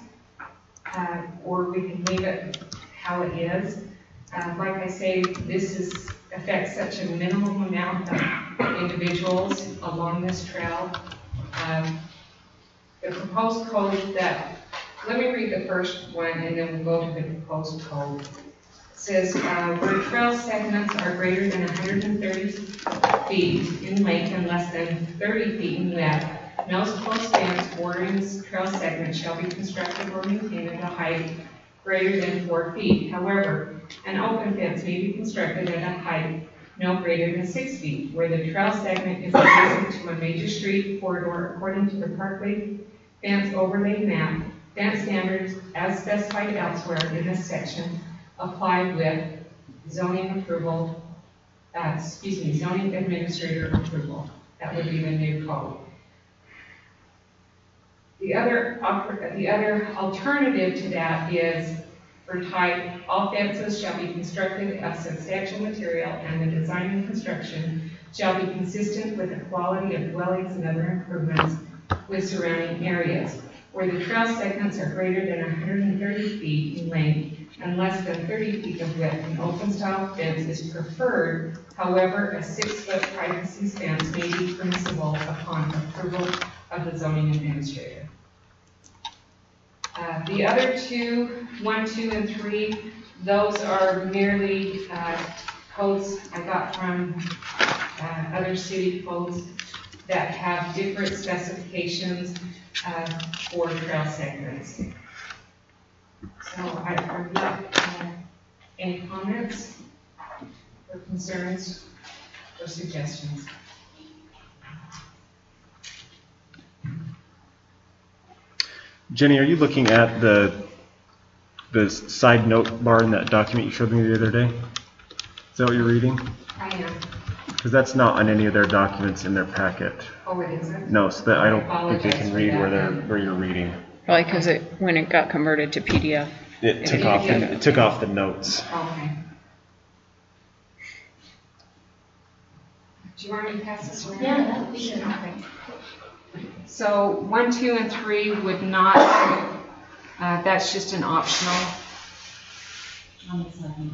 uh, or we can leave it how it is. Uh, like I say, this is, affects such a minimum amount of individuals along this trail. Um, the proposed code that, let me read the first one and then we'll go to the proposed code. It says, uh, where trail segments are greater than one hundred thirty feet in length and less than thirty feet in width, no close fence bordering this trail segment shall be constructed or maintained at a height greater than four feet. However, an open fence may be constructed at a height no greater than six feet, where the trail segment is adjacent to a major street corridor according to the Parkway Fence Overlay Map. Fence standards, as specified elsewhere in this section, apply with zoning approval, uh, excuse me, zoning administrator approval. That would be the new code. The other, the other alternative to that is, for type, all fences shall be constructed of substantial material and the design and construction shall be consistent with the quality of dwellings and other improvements with surrounding areas. Where the trail segments are greater than one hundred thirty feet in length and less than thirty feet of width, an open style fence is preferred. However, a six-foot privacy fence may be permissible upon approval of the zoning administrator. Uh, the other two, one, two, and three, those are merely uh, codes I got from uh, other city codes that have different specifications uh, for trail segments. So I, I've got uh, any comments or concerns or suggestions? Jenny, are you looking at the the side note bar in that document you showed me the other day? Is that what you're reading? I am. Because that's not on any of their documents in their packet. Oh, it isn't? No, so that I don't I think they can read where they're apologize where you're reading. Probably because it, when it got converted to P D F. It took off the, it took off the notes. Okay. Do you want me to pass this around? Yeah, that would be good. Okay. So one, two, and three would not, uh, that's just an optional. On the side.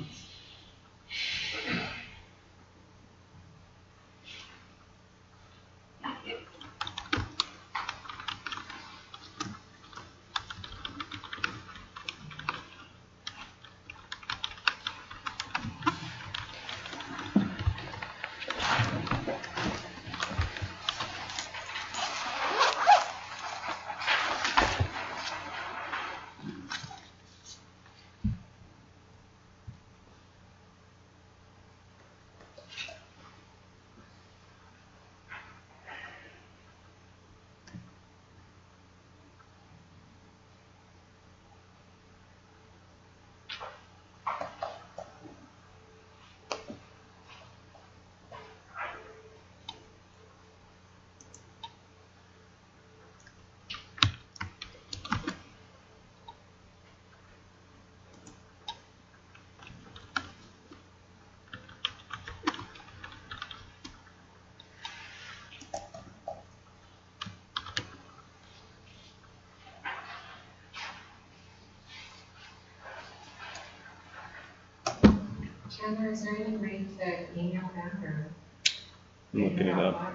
is there any way to email that or? I'm looking it up.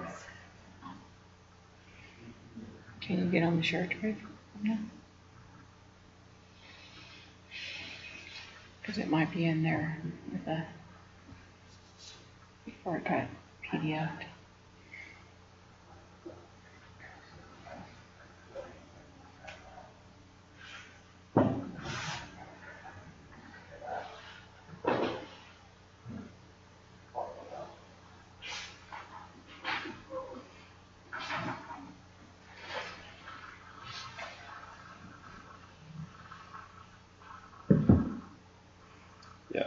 Can you get on the share drive? No. Because it might be in there with a, before it got P D F'd. Yeah.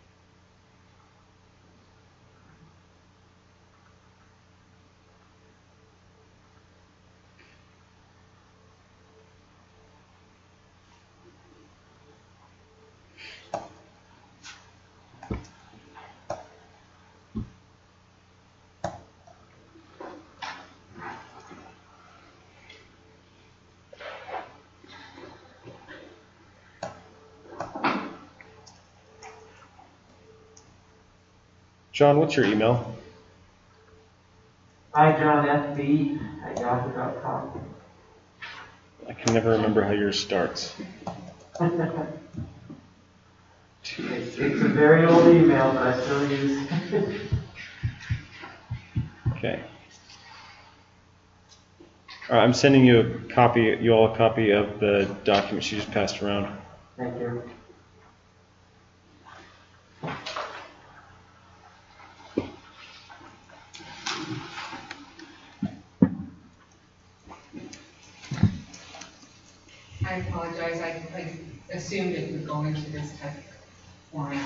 John, what's your email? I, John F B at yahoo dot com. I can never remember how yours starts. It's, it's a very old email, but I still use. Okay. All right, I'm sending you a copy, you all a copy of the document she just passed around. Thank you. I apologize, I, I assumed it would go into this type of format.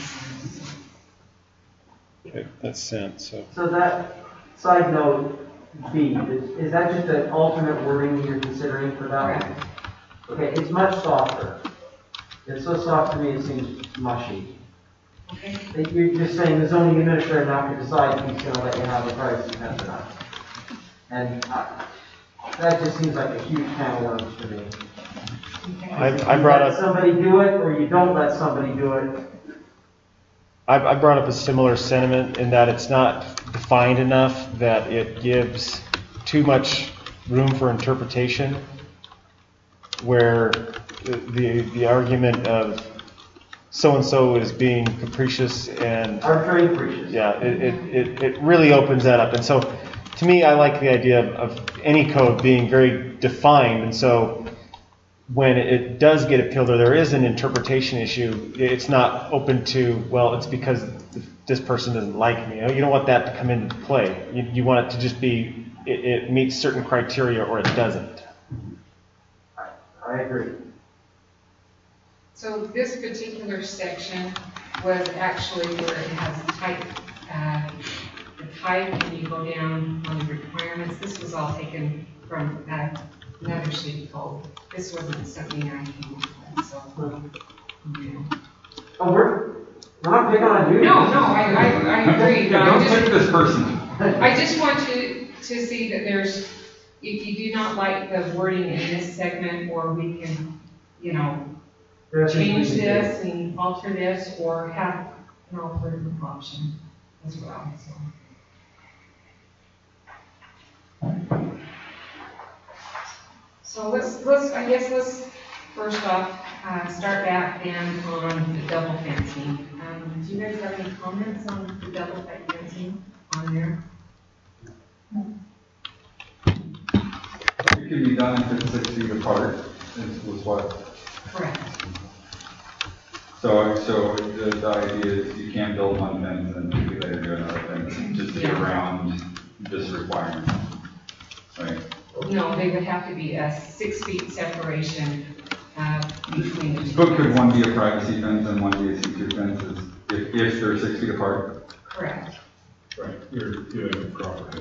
Okay, that's sent, so. So that side note B, is, is that just an alternate wording you're considering for that? Correct. Okay, it's much softer. It's so soft to me it seems mushy. Okay. Like, you're just saying the zoning administrator now can decide if he's going to let you have a privacy fence or not. And uh, that just seems like a huge can of worms to me. I, I brought let up somebody do it, or you don't let somebody do it. I, I brought up a similar sentiment in that it's not defined enough that it gives too much room for interpretation, where the the, the argument of so and so is being capricious and arbitrary capricious. Yeah, it, it, it, it really opens that up. And so, to me, I like the idea of, of any code being very defined, and so when it does get appealed or there is an interpretation issue, it's not open to, well, it's because this person doesn't like me. You don't want that to come into play. You, you want it to just be, it, it meets certain criteria or it doesn't. I, I agree. So this particular section was actually where it has type, uh, the type, and you go down on the requirements. This was all taken from uh, another city code. This wasn't something I came up with, so, you know. Oh, we're, we're not picking on you. No, no, I, I, I agree. Yeah, I don't just- take this person. I just want to, to see that there's, if you do not like the wording in this segment, or we can, you know, There's things change we can do. this and alter this, or have an alternative option as well, so. So let's, let's, I guess let's, first off, uh, start back then on the double fencing. Um, do you guys have any comments on the double fencing on there? It can be done if it's six feet apart, is was what. Correct. So, so the, the idea is you can't build one fence and maybe later do another fence, just to get around this requirement, right? No, they would have to be a six feet separation, uh, between the two. But could one be a privacy fence and one be a see-through fence if, if they're six feet apart? Correct. Right, you're giving the property.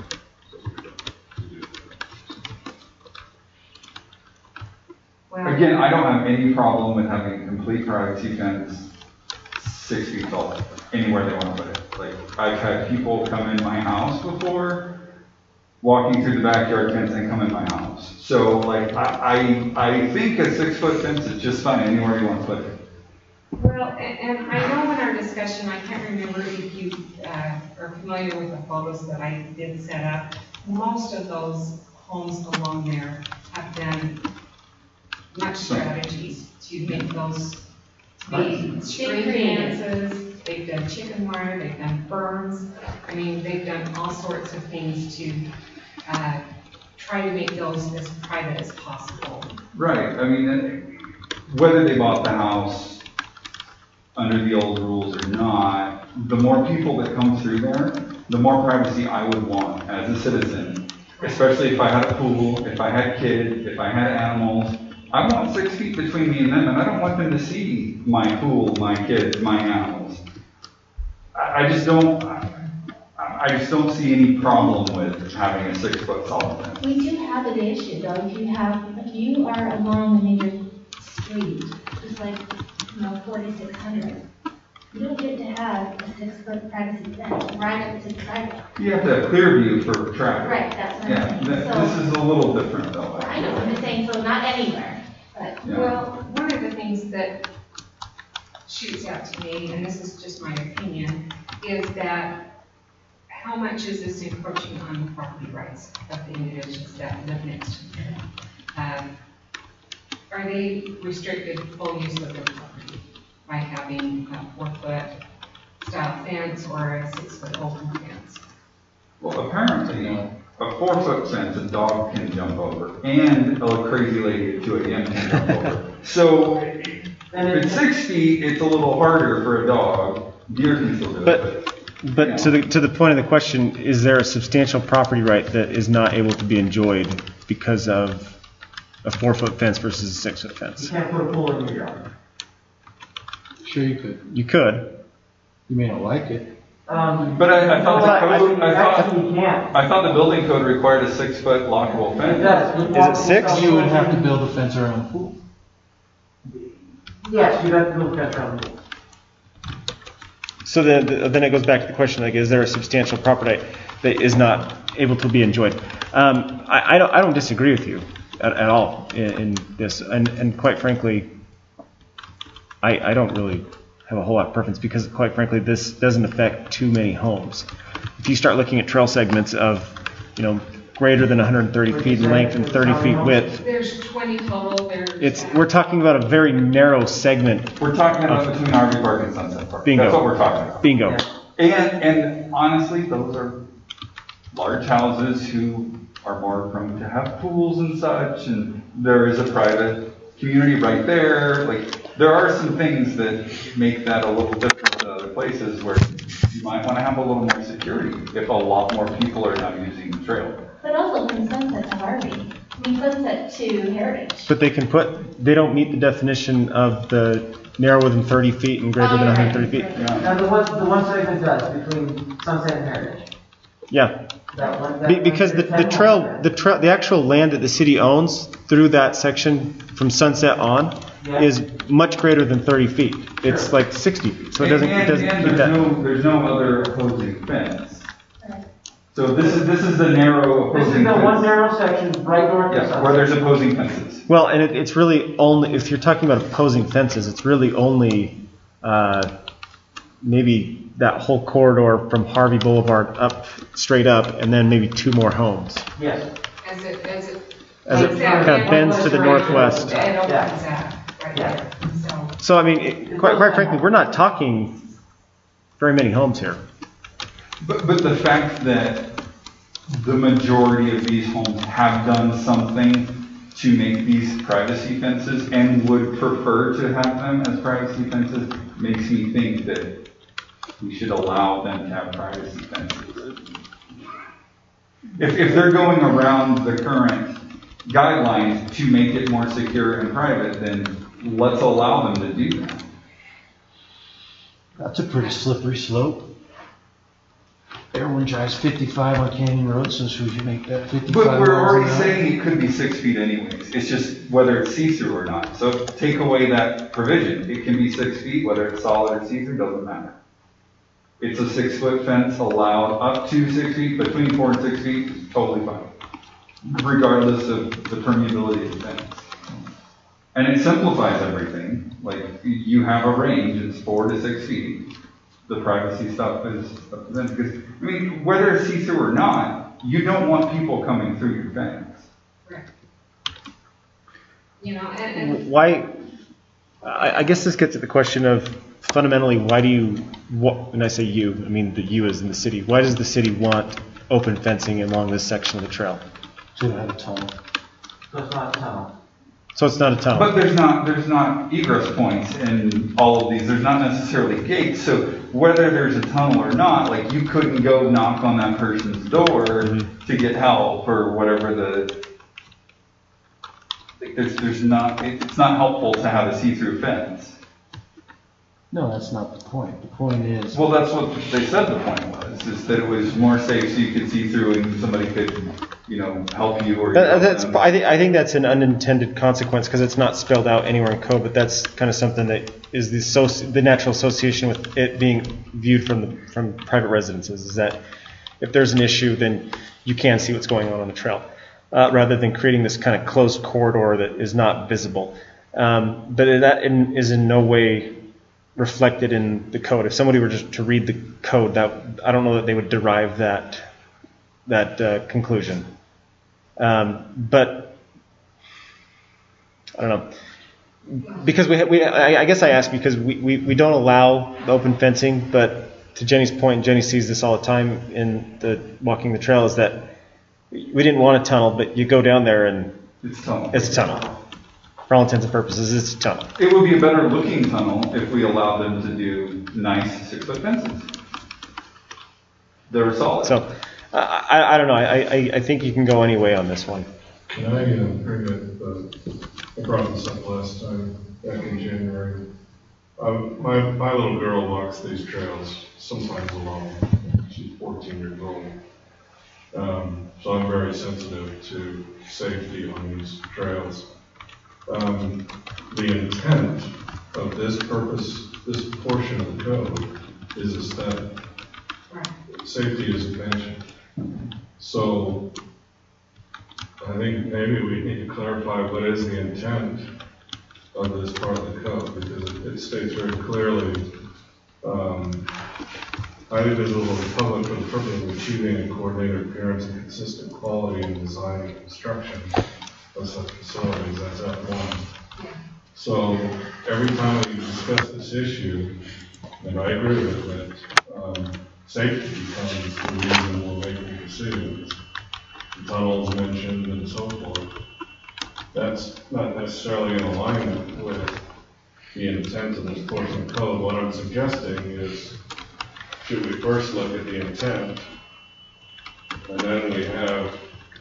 Well, Again, I don't have any problem with having a complete privacy fence six feet tall, anywhere they want to put it. Like, I've had people come in my house before, walking through the backyard fence and come in my house. So, like, I, I, I think a six foot fence is just fine anywhere you want to put it. Well, and, and I know in our discussion, I can't remember if you uh, are familiar with the photos that I did set up. Most of those homes along there have done much strategies to make those to be screen fences. They've done chicken wire, they've done berms. I mean, they've done all sorts of things to uh, try to make those as private as possible. Right, I mean, whether they bought the house under the old rules or not, the more people that come through there, the more privacy I would want as a citizen. Especially if I had a pool, if I had kids, if I had animals. I want six feet between me and them, and I don't want them to see my pool, my kids, my animals. I, I just don't, I, I just don't see any problem with having a six-foot solid fence. We do have an issue though, if you have, if you are along a major street, just like, you know, forty-six hundred, you don't get to have a six-foot privacy fence right up to the sidewalk. You have to have clear view for traffic. Right, that's what Yeah, I'm saying. th- So, this is a little different though. I know, I'm just saying, so not anywhere, but. Yeah. Well, one of the things that shoots out to me, and this is just my opinion, is that how much is this encroaching on the property rights of the individuals that live next to them? Um, Are they restricted full use of their property by having a four-foot style fence or a six-foot open fence? Well, apparently, a four-foot fence, a dog can jump over, and a crazy lady at two A M can jump over. So, if it's six feet, it's a little harder for a dog. Deer can still do it. But, but to the, to the point of the question, is there a substantial property right that is not able to be enjoyed because of a four-foot fence versus a six-foot You fence? can't put a pool in your yard. Sure you could. You could. You may not like it. Um, But I, I thought the code, I thought, Actually, you can't. I thought the building code required a six-foot lockable It fence. does. Is it six? You would have to build a fence around the pool. Yes, you'd have to build a fence around the pool. So then, then it goes back to the question, like, is there a substantial property that is not able to be enjoyed? Um, I, I don't, I don't disagree with you at, at all in, in this, and, and quite frankly, I, I don't really have a whole lot of preference because, quite frankly, this doesn't affect too many homes. If you start looking at trail segments of, you know, greater than one hundred thirty feet in length and thirty feet width, There's twenty total, there's. it's, we're talking about a very narrow segment. We're talking about between R V Park and Sunset Park. Bingo. That's what we're talking about. Bingo. And, and honestly, those are large houses who are more prone to have pools and such, and there is a private community right there. Like, there are some things that make that a little different than other places where you might want to have a little more security if a lot more people are now using the trail. But also from Sunset to Harvey, I mean Sunset to Heritage. But they can put, they don't meet the definition of the narrower than thirty feet and greater Oh, than right, one hundred thirty feet. right. Yeah. Now, the one, the one segment does, between Sunset and Heritage. Yeah, That one, that Be- one- because the, the trail, the trail, the actual land that the city owns through that section from Sunset on Yeah. is much greater than thirty feet. It's like sixty feet, so it doesn't, it And, doesn't and keep there's that. no, there's no other opposing fence. Right. So this is, this is the narrow This is opposing the one fence. narrow section right north of Yeah, Sunset. where there's opposing fences. Well, and it, it's really only, if you're talking about opposing fences, it's really only, uh, maybe that whole corridor from Harvey Boulevard up, straight up, and then maybe two more homes. Yes. As it, as it. As it takes that kind of in, bends to the right, northwest. It opens out, right Yeah. there, so. So, I mean, it- quite, quite frankly, we're not talking very many homes here. But, but the fact that the majority of these homes have done something to make these privacy fences and would prefer to have them as privacy fences makes me think that we should allow them to have privacy fences. If, if they're going around the current guidelines to make it more secure and private, then let's allow them to do that. That's a pretty slippery slope. Everyone drives fifty-five on Canyon Road, so should we make that fifty-five But we're miles already an hour? saying it could be six feet anyways. It's just whether it's see-through or not. So take away that provision. It can be six feet, whether it's solid or see-through, doesn't matter. It's a six-foot fence allowed up to six feet, between four and six feet, totally fine. Regardless of the permeability of the fence. And it simplifies everything. Like, you have a range, it's four to six feet. The privacy stuff is up to them. Because, I mean, whether it's see-through or not, you don't want people coming through your fence. Correct. You know, and, and Why, I, I guess this gets at the question of fundamentally, why do you, what, when I say you, I mean the you as in the city, why does the city want open fencing along this section of the trail? To have a tunnel. So it's not a tunnel. So it's not a tunnel. But there's not, there's not egress points in all of these. There's not necessarily gates. So whether there's a tunnel or not, like, you couldn't go knock on that person's door Mhm. to get help or whatever the, like, there's, there's not, it's not helpful to have a see-through fence. No, that's not the point. The point is, Well, that's what they said the point was, is that it was more safe so you could see through and somebody could, you know, help you or. That, that's, I think, I think that's an unintended consequence because it's not spelled out anywhere in code, but that's kind of something that is the, associ- the natural association with it being viewed from the, from private residences, is that if there's an issue, then you can see what's going on on the trail, uh, rather than creating this kind of closed corridor that is not visible. Um, but that in, is in no way reflected in the code. If somebody were just to read the code, that I don't know that they would derive that that uh, conclusion. Um, but I don't know, because we we I, I guess I ask because we, we, we don't allow the open fencing, but to Jenny's point, Jenny sees this all the time in the walking the trail, is that we didn't want a tunnel, but you go down there and It's tunnel. it's a tunnel. For all intents and purposes, it's a tunnel. It would be a better looking tunnel if we allowed them to do nice six foot fences. They're solid. So I, I, I don't know. I, I, I think you can go any way on this one. Can I uh, bring up, uh, I brought this up last time, back in January. Um, my, my little girl walks these trails sometimes alone. She's fourteen years old. Um, so I'm very sensitive to safety on these trails. Um, the intent of this purpose, this portion of the code is aesthetic. right. Safety is mentioned. So I think maybe we need to clarify what is the intent of this part of the code, because it, it states very clearly, um, highly visible to the public for the purpose of achieving a coordinated appearance and consistent quality in design and construction of such facilities. That's F one. So every time we discuss this issue, and I agree with it, um, safety becomes the reason we're making decisions. The tunnels mentioned and so forth. That's not necessarily in alignment with the intent of this portion of code. What I'm suggesting is, should we first look at the intent, and then we have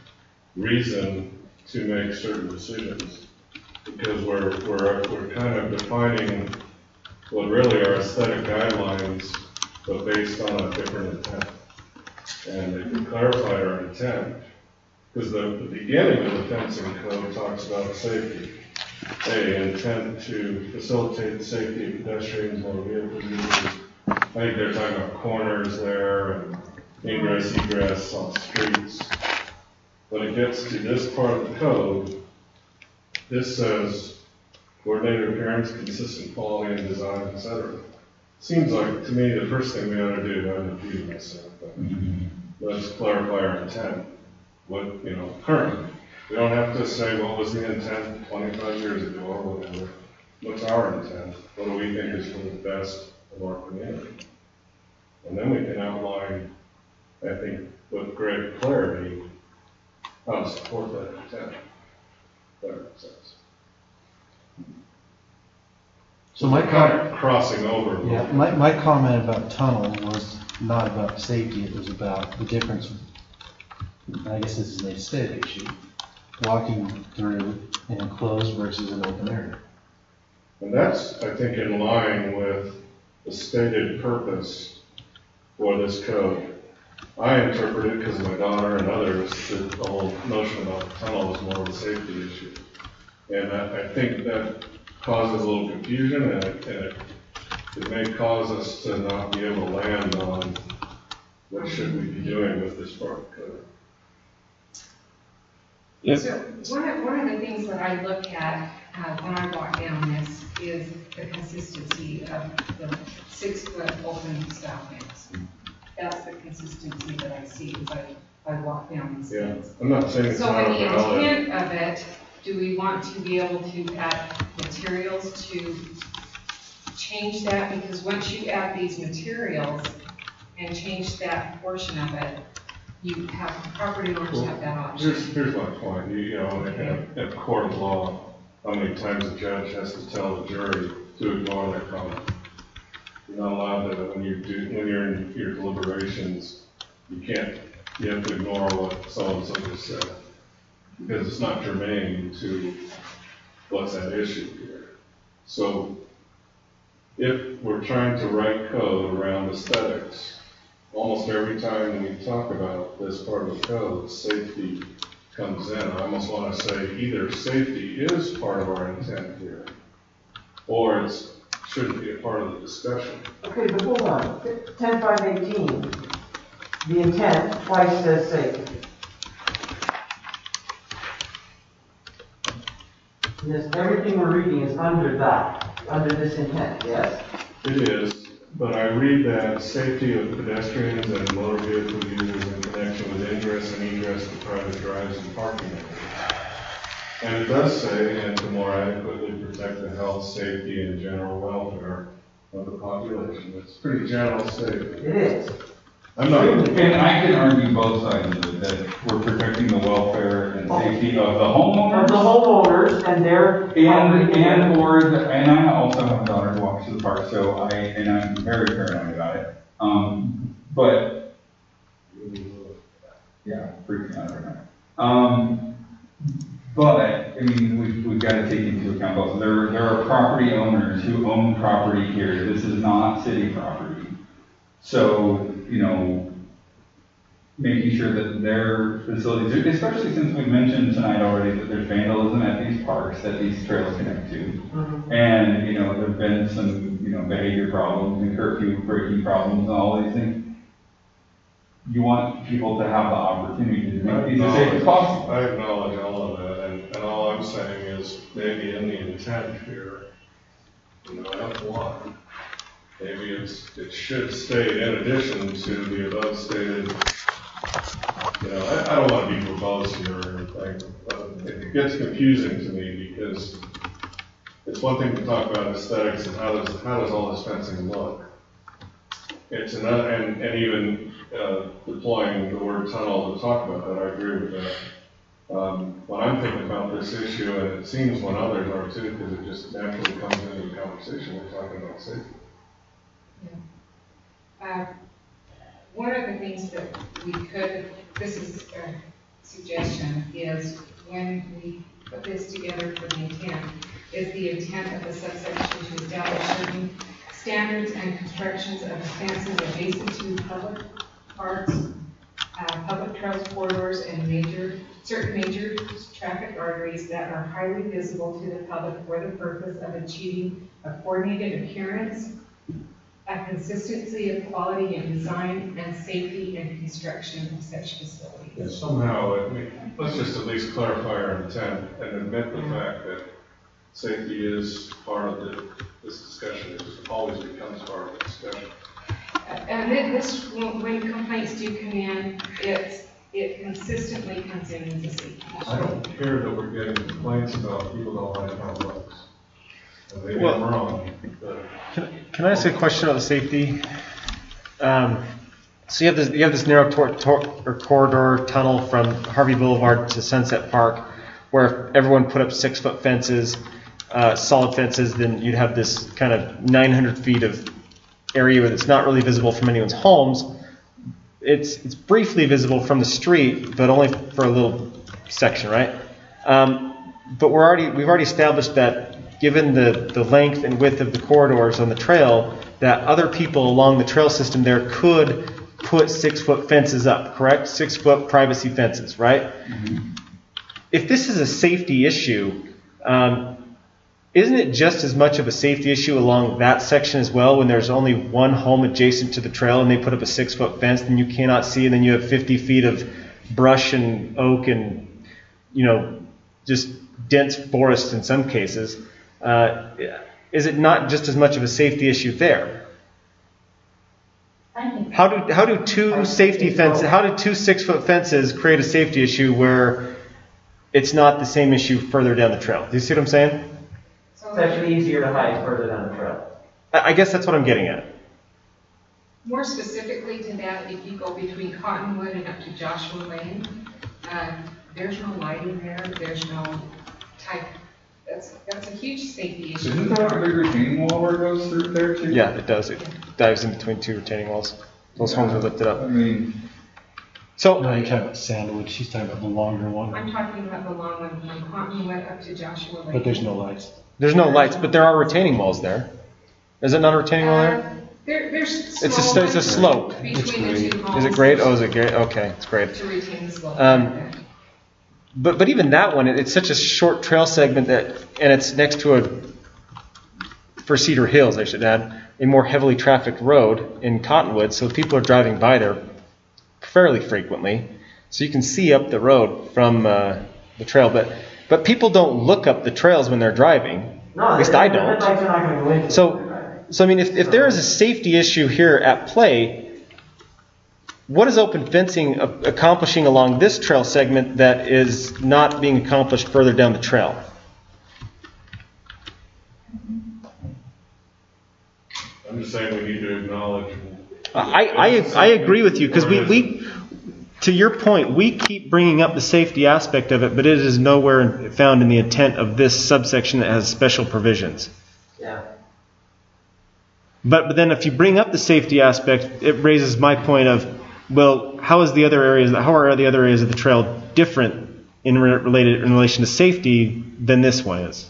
reason to make certain decisions, because we're, we're, we're kind of defining what really are aesthetic guidelines, but based on a different intent. And if we clarify our intent, because the, the beginning of the fencing code talks about safety. Hey, intent to facilitate the safety of pedestrians or vehicle users. I think they're talking about corners there and ingress, egress on streets. When it gets to this part of the code, this says coordinated appearance, consistent quality and design, et cetera. Seems like, to me, the first thing we ought to do, I haven't repeated myself, but let's clarify our intent. What, you know, currently. We don't have to say what was the intent twenty-five years ago or whatever. What's our intent? What do we think is for the best of our community? And then we can outline, I think, with great clarity, how to support that intent. That makes sense. so my Kind comment, of crossing over. yeah, my, my comment about tunnel was not about safety, it was about the difference. I guess this is an aesthetic issue, walking through an enclosed versus an open area. And that's, I think, in line with the stated purpose for this code. I interpret it, because of my daughter and others, that the whole notion about the tunnel is more of a safety issue. And I, I think that causes a little confusion, and it, and it, it may cause us to not be able to land on what should we be doing with this part of the code. So one of, one of the things that I look at uh, when I walk down this, is the consistency of the six-foot open style fence. That's the consistency that I see as I, I walk down these Yeah, things. I'm not saying it's So not in the valid. intent of it, do we want to be able to add materials to change that? Because once you add these materials and change that portion of it, you have, property owners have that option. Here's, here's my point, you, you know, in a, in a court of law, how many times a judge has to tell the jury to ignore their comment? You're not allowed to, when you do, when you're in your deliberations, you can't, you have to ignore what so-and-so just said. Because it's not germane to what's at issue here. So, if we're trying to write code around aesthetics, almost every time we talk about this part of the code, safety comes in. I almost want to say either safety is part of our intent here, or it shouldn't be a part of the discussion. Okay, but hold on, ten five eighteen, the intent twice says safety. This, everything we're reading is under that, under this intent, yes? It is, but I read that safety of pedestrians and motor vehicle users in connection with ingress and egress to private drives and parking areas. And it does say, and to more adequately protect the health, safety, and general welfare of the population. It's pretty general statement. It is. I'm not. And I can argue both sides of it, that we're protecting the welfare and safety of the homeowners. Of the homeowners and their. And, and or, the, and I also have a daughter who walks to the park, so I, and I'm very paranoid about it. Um, but, yeah, freaking out right now. Um, but, I mean, we've, we've got to take into account both. There, there are property owners who own property here. This is not city property. So, you know, making sure that their facilities, especially since we mentioned tonight already that there's vandalism at these parks that these trails connect to. Mm-hmm. And, you know, there have been some, you know, behavior problems and curfew breaking problems and all these things. You want people to have the opportunity to make these as safe as possible. I acknowledge all of that, and, and all I'm saying is maybe in the intent here, you know, F one, maybe it's, it should state in addition to the above stated, you know, I, I don't want to be verbose here or anything, but it gets confusing to me because it's one thing to talk about aesthetics and how does, how does all this fencing look? It's another, and, and even uh, deploying the word tunnel to talk about that, I agree with that. Um, when I'm thinking about this issue, and it seems when others are too, because it just naturally comes into the conversation, we're talking about safety. Yeah. Uh, one of the things that we could, this is a suggestion, is when we put this together for the intent, is the intent of the subsection to establish certain standards and constructions of fences adjacent to public parks, uh, public trails, corridors, and major, certain major traffic arteries that are highly visible to the public for the purpose of achieving a coordinated appearance, a consistency of quality in design, and safety and construction of such facilities. Yeah, somehow, I mean, let's just at least clarify our intent and admit the fact that safety is part of the, this discussion. It just always becomes part of the discussion. And then this, when complaints do come in, it's, it consistently comes in as a safety issue. I don't care that we're getting complaints about people don't like how it looks. And maybe Well, I'm wrong, but. Can, can I ask a question about the safety? Um, so you have this, you have this narrow tor- tor- or corridor tunnel from Harvey Boulevard to Sunset Park, where if everyone put up six foot fences, uh, solid fences, then you'd have this kind of nine hundred feet of area that's not really visible from anyone's homes. It's it's briefly visible from the street, but only for a little section, right? Um, but we're already we've already established that given the, the length and width of the corridors on the trail, that other people along the trail system there could put six foot fences up, correct? Six foot privacy fences, right? Mm-hmm. If this is a safety issue, um, isn't it just as much of a safety issue along that section as well when there's only one home adjacent to the trail and they put up a six foot fence and you cannot see, and then you have fifty feet of brush and oak and, you know, just dense forest in some cases. Uh, is it not just as much of a safety issue there? I think. How do how do two safety fences, how do two six-foot fences create a safety issue where it's not the same issue further down the trail? Do you see what I'm saying? So It's actually easier to hide further down the trail. I I guess that's what I'm getting at. more specifically to that, if you go between Cottonwood and up to Joshua Lane, uh, there's no lighting there, there's no type, that's, that's a huge safety issue. Isn't there a big retaining wall where it goes through there too? Yeah, it does. It dives in between two retaining walls. Those homes are lifted I up. mean, So, No, you're talking about Sandalwood, she's talking about the longer one, I'm talking about the long one from Cottonwood up to Joshua Lane. but there's no lights. there's no lights, but there are retaining walls there. Is it not a retaining wall there? Uh, There, there's It's a, small it's a ones slope. between the two homes. Is it great? Oh, is it great? Okay, it's great. To retain the slope. Um, But but even that one, it, it's such a short trail segment that, and it's next to a, for Cedar Hills, I should add, a more heavily trafficked road in Cottonwood, so people are driving by there fairly frequently. So you can see up the road from uh, the trail, but but people don't look up the trails when they're driving. No, At least the- I the don't. headlights are not going to go into it. So so I mean, if if there is a safety issue here at play, what is open fencing a- accomplishing along this trail segment that is not being accomplished further down the trail? I'm just saying we need to acknowledge. I, I, I agree with you because we, we, to your point, we keep bringing up the safety aspect of it, but it is nowhere found in the intent of this subsection that has special provisions. Yeah. But, but then if you bring up the safety aspect, it raises my point of, well, how is the other areas, how are the other areas of the trail different in re- related in relation to safety than this one is?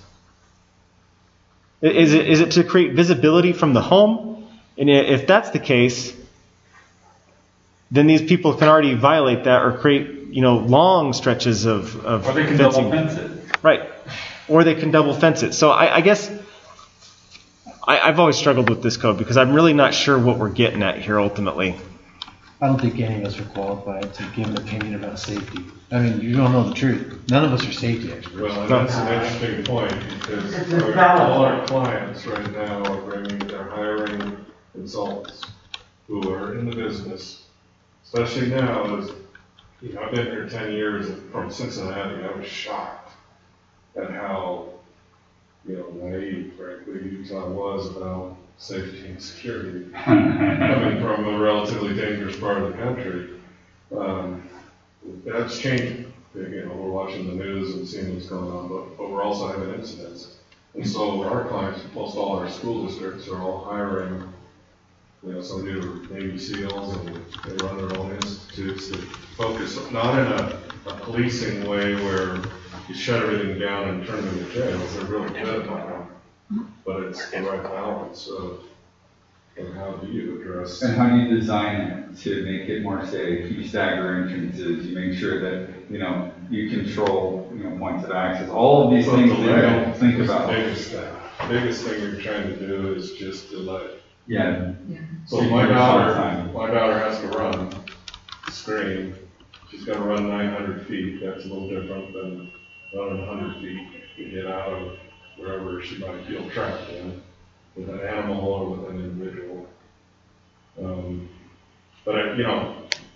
Is it is it to create visibility from the home? And i- if that's the case, then these people can already violate that or create, you know, long stretches of, of or they can fencing. double fence it. Right. Or they can double fence it. So I, I guess I, I've always struggled with this code because I'm really not sure what we're getting at here ultimately. I don't think any of us are qualified to give an opinion about safety. I mean, you don't know the truth. None of us are safety experts. Well, and that's an interesting point because It's a our- balance. all our clients right now are bringing, they're hiring consultants who are in the business, especially now as, you know, I've been here ten years from Cincinnati. I was shocked at how, you know, naive, frankly, Utah was about safety and security coming from a relatively dangerous part of the country. Um, that's changing. You know, we're watching the news and seeing what's going on, but, but we're also having incidents. And so our clients, most all our school districts are all hiring, you know, some of these are Navy SEALs and they run their own institutes that focus not in a, a policing way where you shut everything down and turn them into jails. They're really good about it. But it's the right balance of, of how do you address. And how do you design it to make it more safe? You stagger entrances, you make sure that, you know, you control, you know, points of access, all of these But things the that you don't layout think is about. The biggest thing, biggest thing you're trying to do is just delay. Yeah. So You my use all the daughter, time. my daughter has to run, scream. She's gonna run nine hundred feet. That's a little different than running one hundred feet to get out of wherever she might feel trapped in, with an animal or with an individual. Um, but I, you know,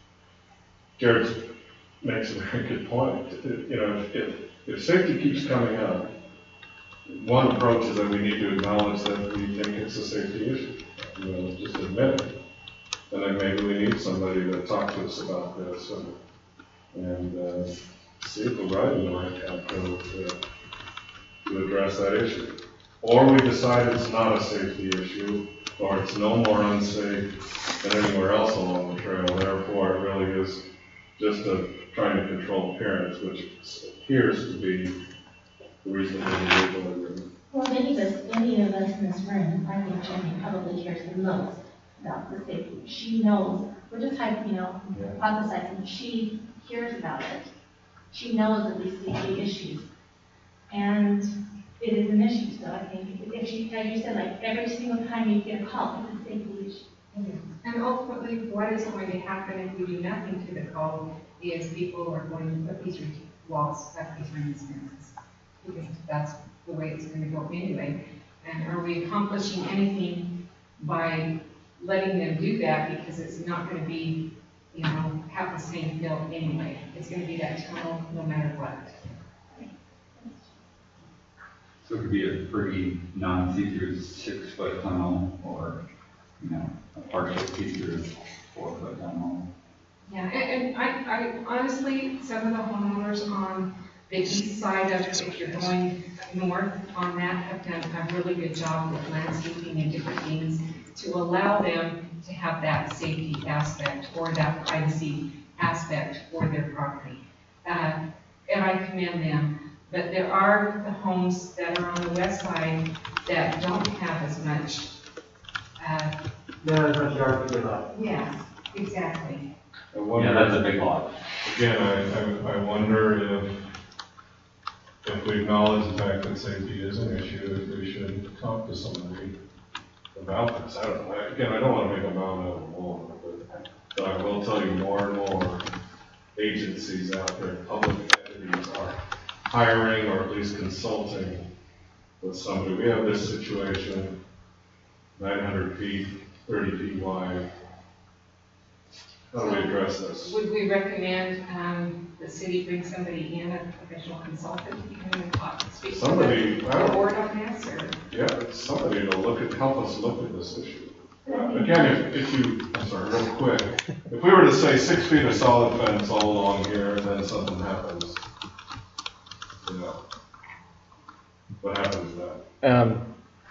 Jared makes a very good point. You know, if, if safety keeps coming up, one approach is that we need to acknowledge that we think it's a safety issue. You know, just admit it. And then maybe we need somebody to talk to us about this and, and uh, see if we're riding the right path to, to address that issue. Or we decide it's not a safety issue, or it's no more unsafe than anywhere else along the trail. Therefore, it really is just a trying to control appearance, which appears to be the reason for the legal agreement. Well, many of us, any of us in this room, I think Jenny probably cares the most about the safety. She knows, we're just type, you know, hypothesizing, she hears about it. She knows of these safety issues. And it is an issue, so I think, if she, as you said, like, every single time you get a call, it's a safety issue. And ultimately, what is going to happen if we do nothing to the code is people are going to put these walls up behind these fences. because that's the way it's gonna go anyway. And are we accomplishing anything by letting them do that, because it's not gonna be, you know, have the same feel anyway. It's gonna be that tunnel no matter what. So it could be a pretty non-see-through six-foot tunnel, or, you know, a partial see-through four-foot tunnel. Yeah, and, and I, I honestly, some of the homeowners on the east side of, if you're going north on that, have done a really good job with landscaping and different things to allow them to have that safety aspect or that privacy aspect for their property. Uh, and I commend them. But there are the homes that are on the west side that don't have as much. Uh, Not as much yard to give up. yes, exactly. I wonder- Yeah, that's a big lot. Again, I, I, I wonder if, if we acknowledge the fact that safety is an issue, if we should talk to somebody about this. I don't know. Again, I don't want to make a mountain out of a molehill, but, but I will tell you more and more agencies out there, public entities are hiring or at least consulting with somebody. We have this situation, nine hundred feet, thirty feet wide. How do we address this? Would we recommend um, the city bring somebody in, a professional consultant, to come and talk, speak to Somebody, the I don't- board on this, or? Yeah, it's somebody to look at, help us look at this issue. Uh, Again, if, if you, I'm sorry, real quick, if we were to say six feet of solid fence all along here and then something happens, you know, what happens then? Um,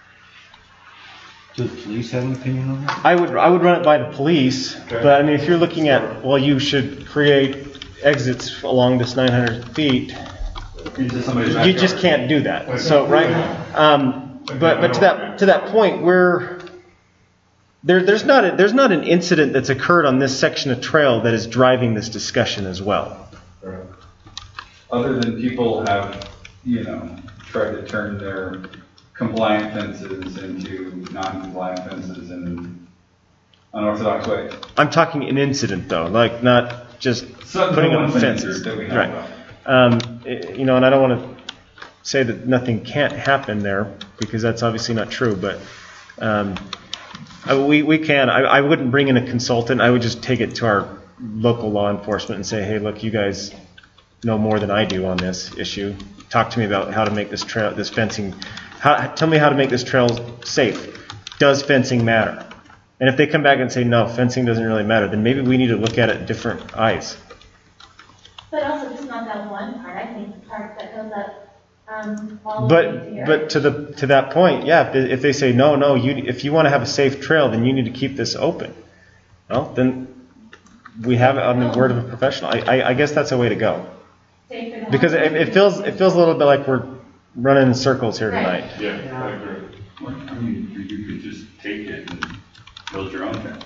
Do the police have an opinion on that? I would, I would run it by the police, but I mean, if you're looking at, well, you should create exits along this nine hundred feet, Into somebody's you just backyard. can't do that. So, right, um, but, but to that, to that point, we're, there, there's not, a, there's not an incident that's occurred on this section of trail that is driving this discussion as well. Right. Other than people have, you know, tried to turn their compliant fences into non-compliant fences in unorthodox ways. I'm talking an incident though, like not just So, putting no up one's fences. injured that we know Right. about. Um, eh, you know, and I don't want to say that nothing can't happen there, because that's obviously not true, but um, I, we, we can. I, I wouldn't bring in a consultant. I would just take it to our local law enforcement and say, hey, look, you guys know more than I do on this issue. Talk to me about how to make this trail, this fencing, how, tell me how to make this trail safe. Does fencing matter? And if they come back and say, no, fencing doesn't really matter, then maybe we need to look at it different eyes. But also, just not that one part, I think the part that goes up, um, all the way to But here. but to the to that point, yeah. If they, if they say no, no, you if you want to have a safe trail, then you need to keep this open. Well, then we have it on the word of a professional. I I, I guess that's a way to go, Safe for the because it, it feels it feels a little bit like we're running in circles here Right. tonight. Yeah, I agree. Well, I mean, you you could just take it and build your own fence.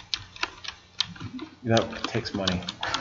That takes money.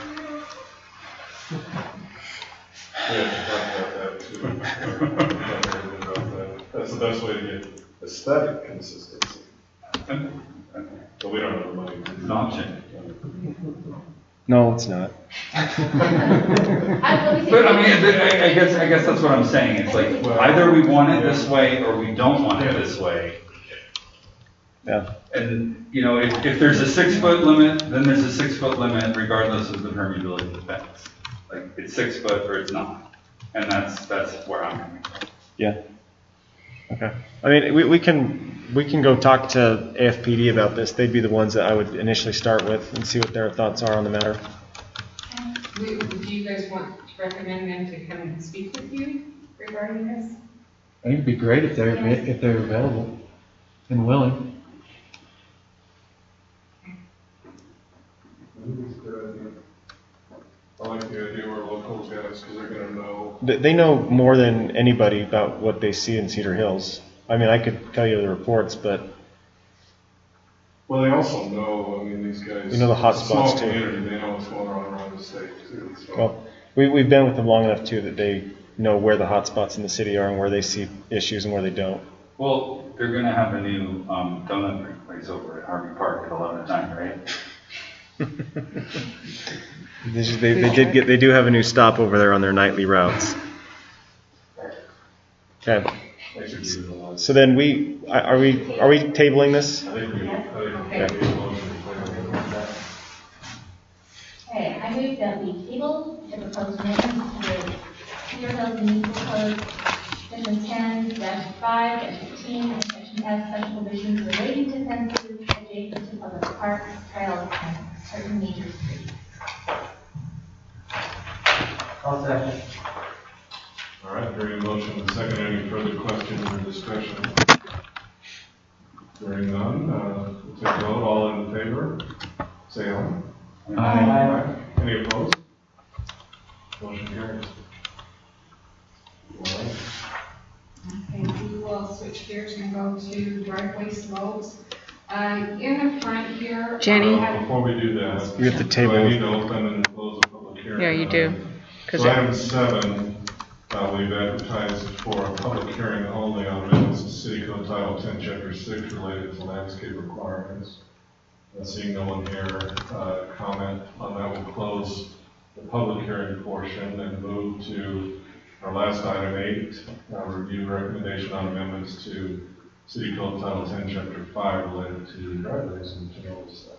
Yeah, talk about that too. Talk about that. That's the best way to get aesthetic consistency. But we don't have the money. It's an option. No, it's not. I really But I think- mean, I, I guess, I guess that's what I'm saying. It's like, either we want it this way or we don't want it this way. Yeah. And, you know, if, if there's a six foot limit, then there's a six foot limit regardless of the permeability of the fence. Like, it's six foot or it's not. And that's, that's where I'm coming from. Yeah. Okay. I mean, we, we can we can go talk to A F P D about this. They'd be the ones that I would initially start with and see what their thoughts are on the matter. Do do you guys want to recommend them to come and speak with you regarding this? I think it'd be great if they're, if they're available and willing. I like the idea we're local guys, because they're gonna know. They they know more than anybody about what they see in Cedar Hills. I mean, I could tell you the reports, but Well, they also know, I mean, these guys. You know the hot it's a small spots, too. community, they know what's going on around the state too, so. well, we we've been with them long enough too that they know where the hot spots in the city are and where they see issues and where they don't. Well, they're gonna have a new, um, donut drink place over at Harvey Park at eleven at night, right? They, just- they, they did get they do have a new stop over there on their nightly routes. Okay. I should do the last. So then we, are we, are we tabling this? I think we, I think we Okay. have a motion to play on that. Okay, I move that we table the proposed amendments to the Cedar Hills Municipal Code, section ten five fifteen, and section F, special provisions relating to fences adjacent to public parks, trails, and certain major streets. I'll second. All right, hearing a motion and a second, any further questions or discussion? Hearing none, uh, we'll take a vote, all in favor, say aye. Aye. Any opposed? Motion carries. All right. Okay, we will switch gears and go to driveway slopes. Uh, in the front here. Jenny? I Uh, have- Before we do that. We have to table. Do I need to open and close the public hearing? Yeah, you do. 'Cause So it- item seven, uh, we've advertised for a public hearing only on amendments to City Code Title ten, Chapter six, related to landscape requirements. Uh, Seeing no one here, uh, comment on that, we'll close the public hearing portion and move to our last item eight, uh, review recommendation on amendments to City Code Title ten, Chapter five, related to driveways and general stuff.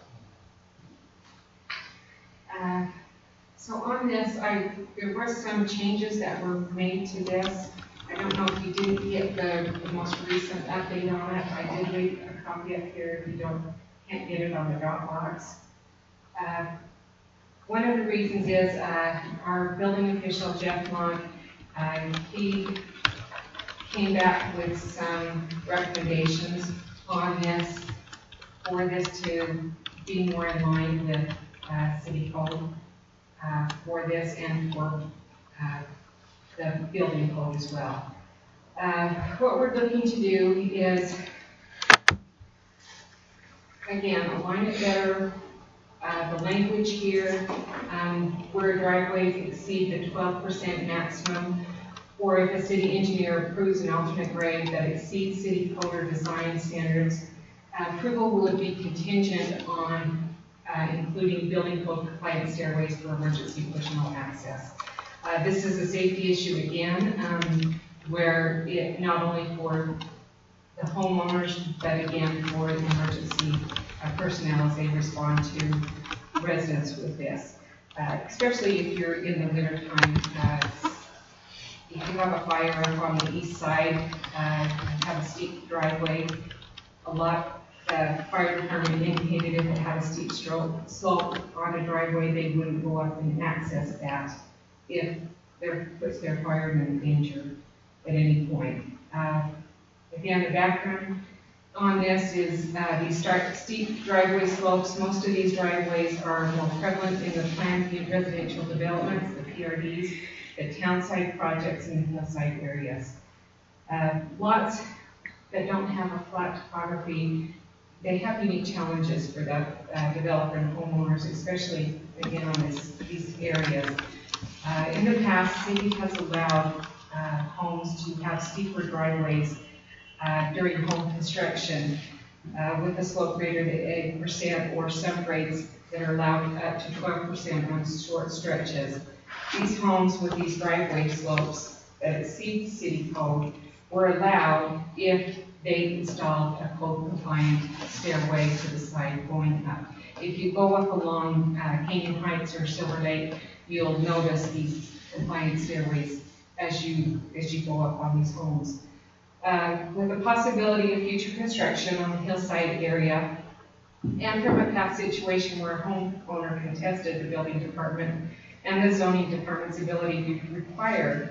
Uh, So on this, I, there were some changes that were made to this. I don't know if you didn't get the, the most recent update on it. I did leave a copy up here if you don't, can't get it on the Dropbox. Uh, One of the reasons is, uh, our building official, Jeff Monk, uh, he came back with some recommendations on this, for this to be more in line with, uh, city code. Uh, for this and for uh, the building code as well. Uh, what we're looking to do is, again, align it better. Uh, the language here, um, where driveways exceed the twelve percent maximum, or if a city engineer approves an alternate grade that exceeds city code or design standards, uh, approval would be contingent on Uh, including building code compliant stairways for emergency personal access. Uh, this is a safety issue again, um, where it not only for the homeowners, but again for the emergency uh, personnel as they respond to residents with this. Uh, especially if you're in the winter time, uh, if you have a fire up on the east side, uh, and have a steep driveway, a lot The fire department indicated if it had a steep stroke, slope on a driveway, they wouldn't go up and access that if there puts their firemen in danger at any point. Uh, again, the background on this is uh, these start steep driveway slopes. Most of these driveways are more prevalent in the planned residential developments, the P R Ds, the townside projects, and the hillside areas. Uh, lots that don't have a flat topography, they have unique challenges for the uh, developer and homeowners, especially again on this, these areas. Uh, in the past, city has allowed uh, homes to have steeper driveways uh, during home construction uh, with a slope greater than eight percent, or some grades that are allowed up to twelve percent on short stretches. These homes with these driveway slopes that exceed city code were allowed if they installed a code compliant stairway to the side going up. If you go up along uh, Canyon Heights or Silver Lake, you'll notice these compliant stairways as you as you go up on these homes. Uh, with the possibility of future construction on the hillside area, and from a past situation where a homeowner contested the building department and the zoning department's ability to require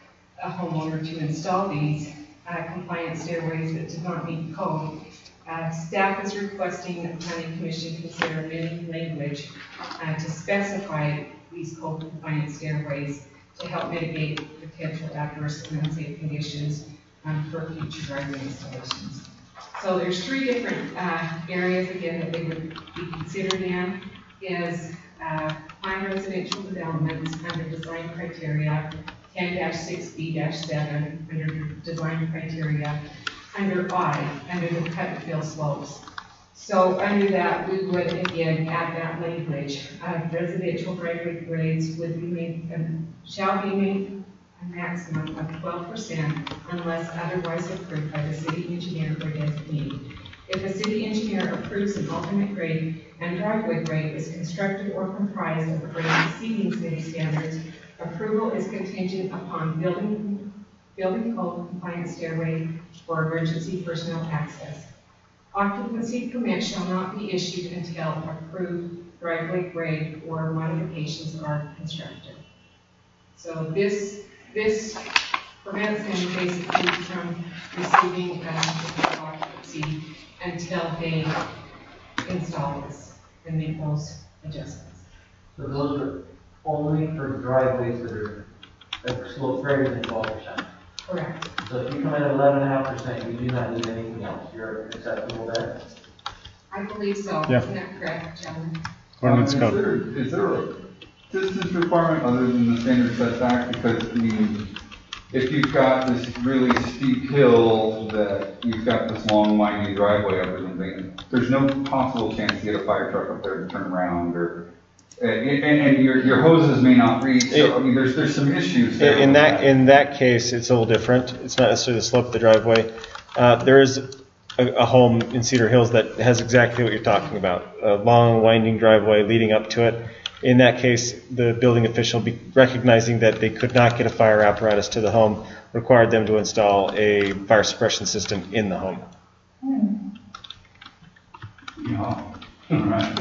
a homeowner to install these Uh, compliant stairways that did not meet code. Uh, staff is requesting that the Planning Commission consider amending language uh, to specify these code compliant stairways to help mitigate potential adverse and unsafe conditions um, for future driveway installations. So there's three different uh, areas again that they would be considered in, is uh, planned residential developments under design criteria, ten six B seven under design criteria, under I, under the cut and fill slopes. So under that, we would again add that language. Uh, residential driveway grades would be made, um, shall be made, a maximum of twelve percent unless otherwise approved by the city engineer or designee. If a city engineer approves an alternate grade and driveway grade is constructed or comprised of a grade exceeding city standards, approval is contingent upon building, building code compliant stairway for emergency personnel access. Occupancy permit shall not be issued until approved driveway grade or modifications are constructed. So this, this prevents them basically from receiving uh, occupancy until they install this and make those adjustments. So those are only for driveways that are, that slope greater than twelve percent. Correct. So if you come in at eleven and a half percent, you do not need anything else. You're acceptable there? I believe so. Yeah. Isn't that correct, gentlemen? Ordinance Um, code. Is there, is there a distance requirement other than the standard setback? Because I mean, if you've got this really steep hill that you've got this long winding driveway up or something, there's no possible chance to get a fire truck up there to turn around or, and, and, and your, your hoses may not reach. So, I mean, there's, there's some issues there. In that, in that case, it's a little different. It's not necessarily the slope of the driveway. Uh, there is a, a home in Cedar Hills that has exactly what you're talking about. A long winding driveway leading up to it. In that case, the building official, be recognizing that they could not get a fire apparatus to the home, required them to install a fire suppression system in the home. Yeah. Right.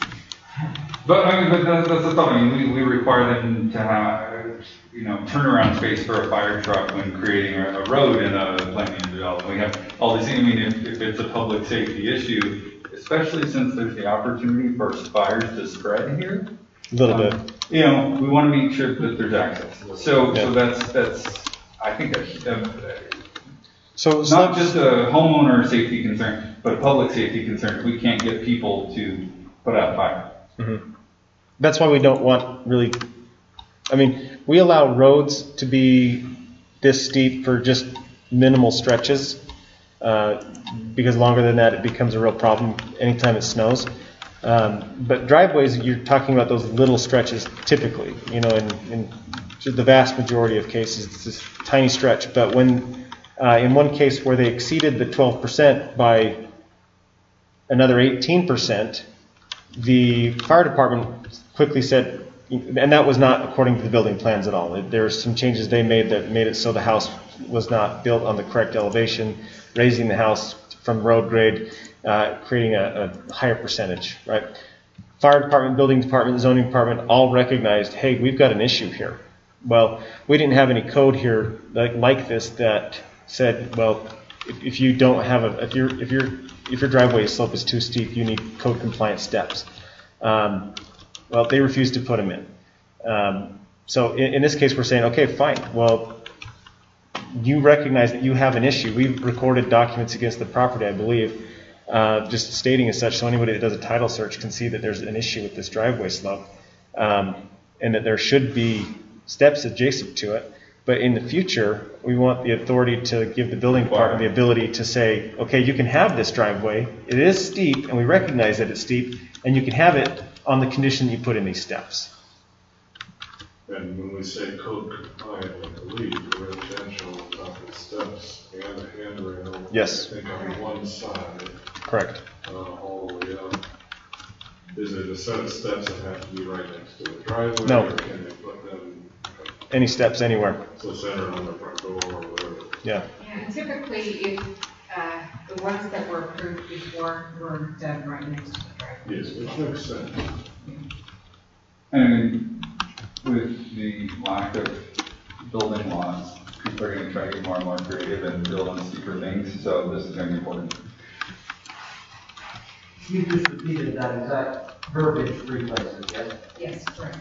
But I mean, but that's, that's the thought. I mean, we, we require them to have, you know, turnaround space for a fire truck when creating a, a road in a planning and development. We have all these things. I mean, if, if it's a public safety issue, especially since there's the opportunity for fires to spread here. A little bit. Um, you know, we want to make sure that there's access. So, Yeah. so that's, that's, I think that's, uh, So not slopes- just a homeowner safety concern, but a public safety concern. We can't get people to put out fire. Mm-hmm. That's why we don't want really, I mean, we allow roads to be this steep for just minimal stretches, uh, because longer than that it becomes a real problem anytime it snows. Um, but driveways, you're talking about those little stretches typically, you know, in, in the vast majority of cases, it's this tiny stretch. But when, uh, in one case where they exceeded the twelve percent by another eighteen percent, the fire department quickly said, and that was not according to the building plans at all. There were some changes they made that made it so the house was not built on the correct elevation, raising the house from road grade, uh, creating a, a higher percentage, right? Fire department, building department, zoning department all recognized, hey, we've got an issue here. Well, we didn't have any code here like, like this that said, well, if, if you don't have a, if your if your if your driveway slope is too steep, you need code compliant steps. Um, well, they refused to put them in. Um, so in, in this case, we're saying, okay, fine. Well, you recognize that you have an issue. We've recorded documents against the property, I believe, uh, just stating as such, so anybody that does a title search can see that there's an issue with this driveway slope, um, and that there should be steps adjacent to it. But in the future, we want the authority to give the building department the ability to say, okay, you can have this driveway. It is steep, and we recognize that it's steep, and you can have it on the condition that you put in these steps. And when we say code compliant, I believe the residential top of steps and a handrail. Yes. I think on one side, Correct. uh, all the way up. Is it a set of steps that have to be right next to the driveway? No. Or can they put them, Any steps anywhere. so centered on the front door or whatever? Yeah. Yeah, and typically, if, uh, the ones that were approved before were done right next to the driveway. Yes, which makes sense. And I mean, with the lack of building lots, people are going to try to get more and more creative and build on steeper things, so this is going to be important. You just repeated that exact verbiage three places, yes? Yes, correct.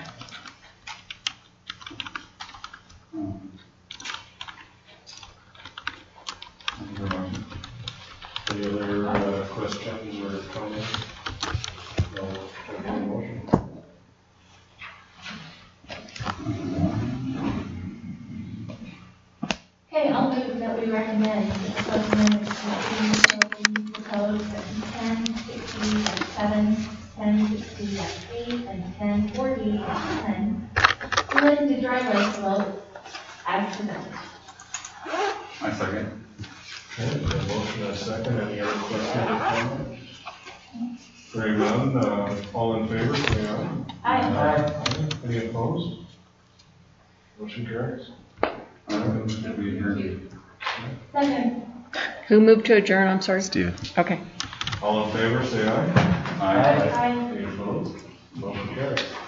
Any other uh, questions or comments? No, any motion? Okay, I'll move that we recommend the supplement to the code section ten sixty seven, ten sixty eight, and ten forty ten. To limit the driveway slope as as presented. I second. Okay, we have a motion and a second. Any other questions or comments? Hearing none, uh, all in favor, say aye. Aye. Aye. Any opposed? Motion carries. Um, should we adjourn? Second. Who moved to adjourn? I'm sorry. Steven. Okay. All in favor, say aye. Aye. Aye. Any opposed? Motion carries.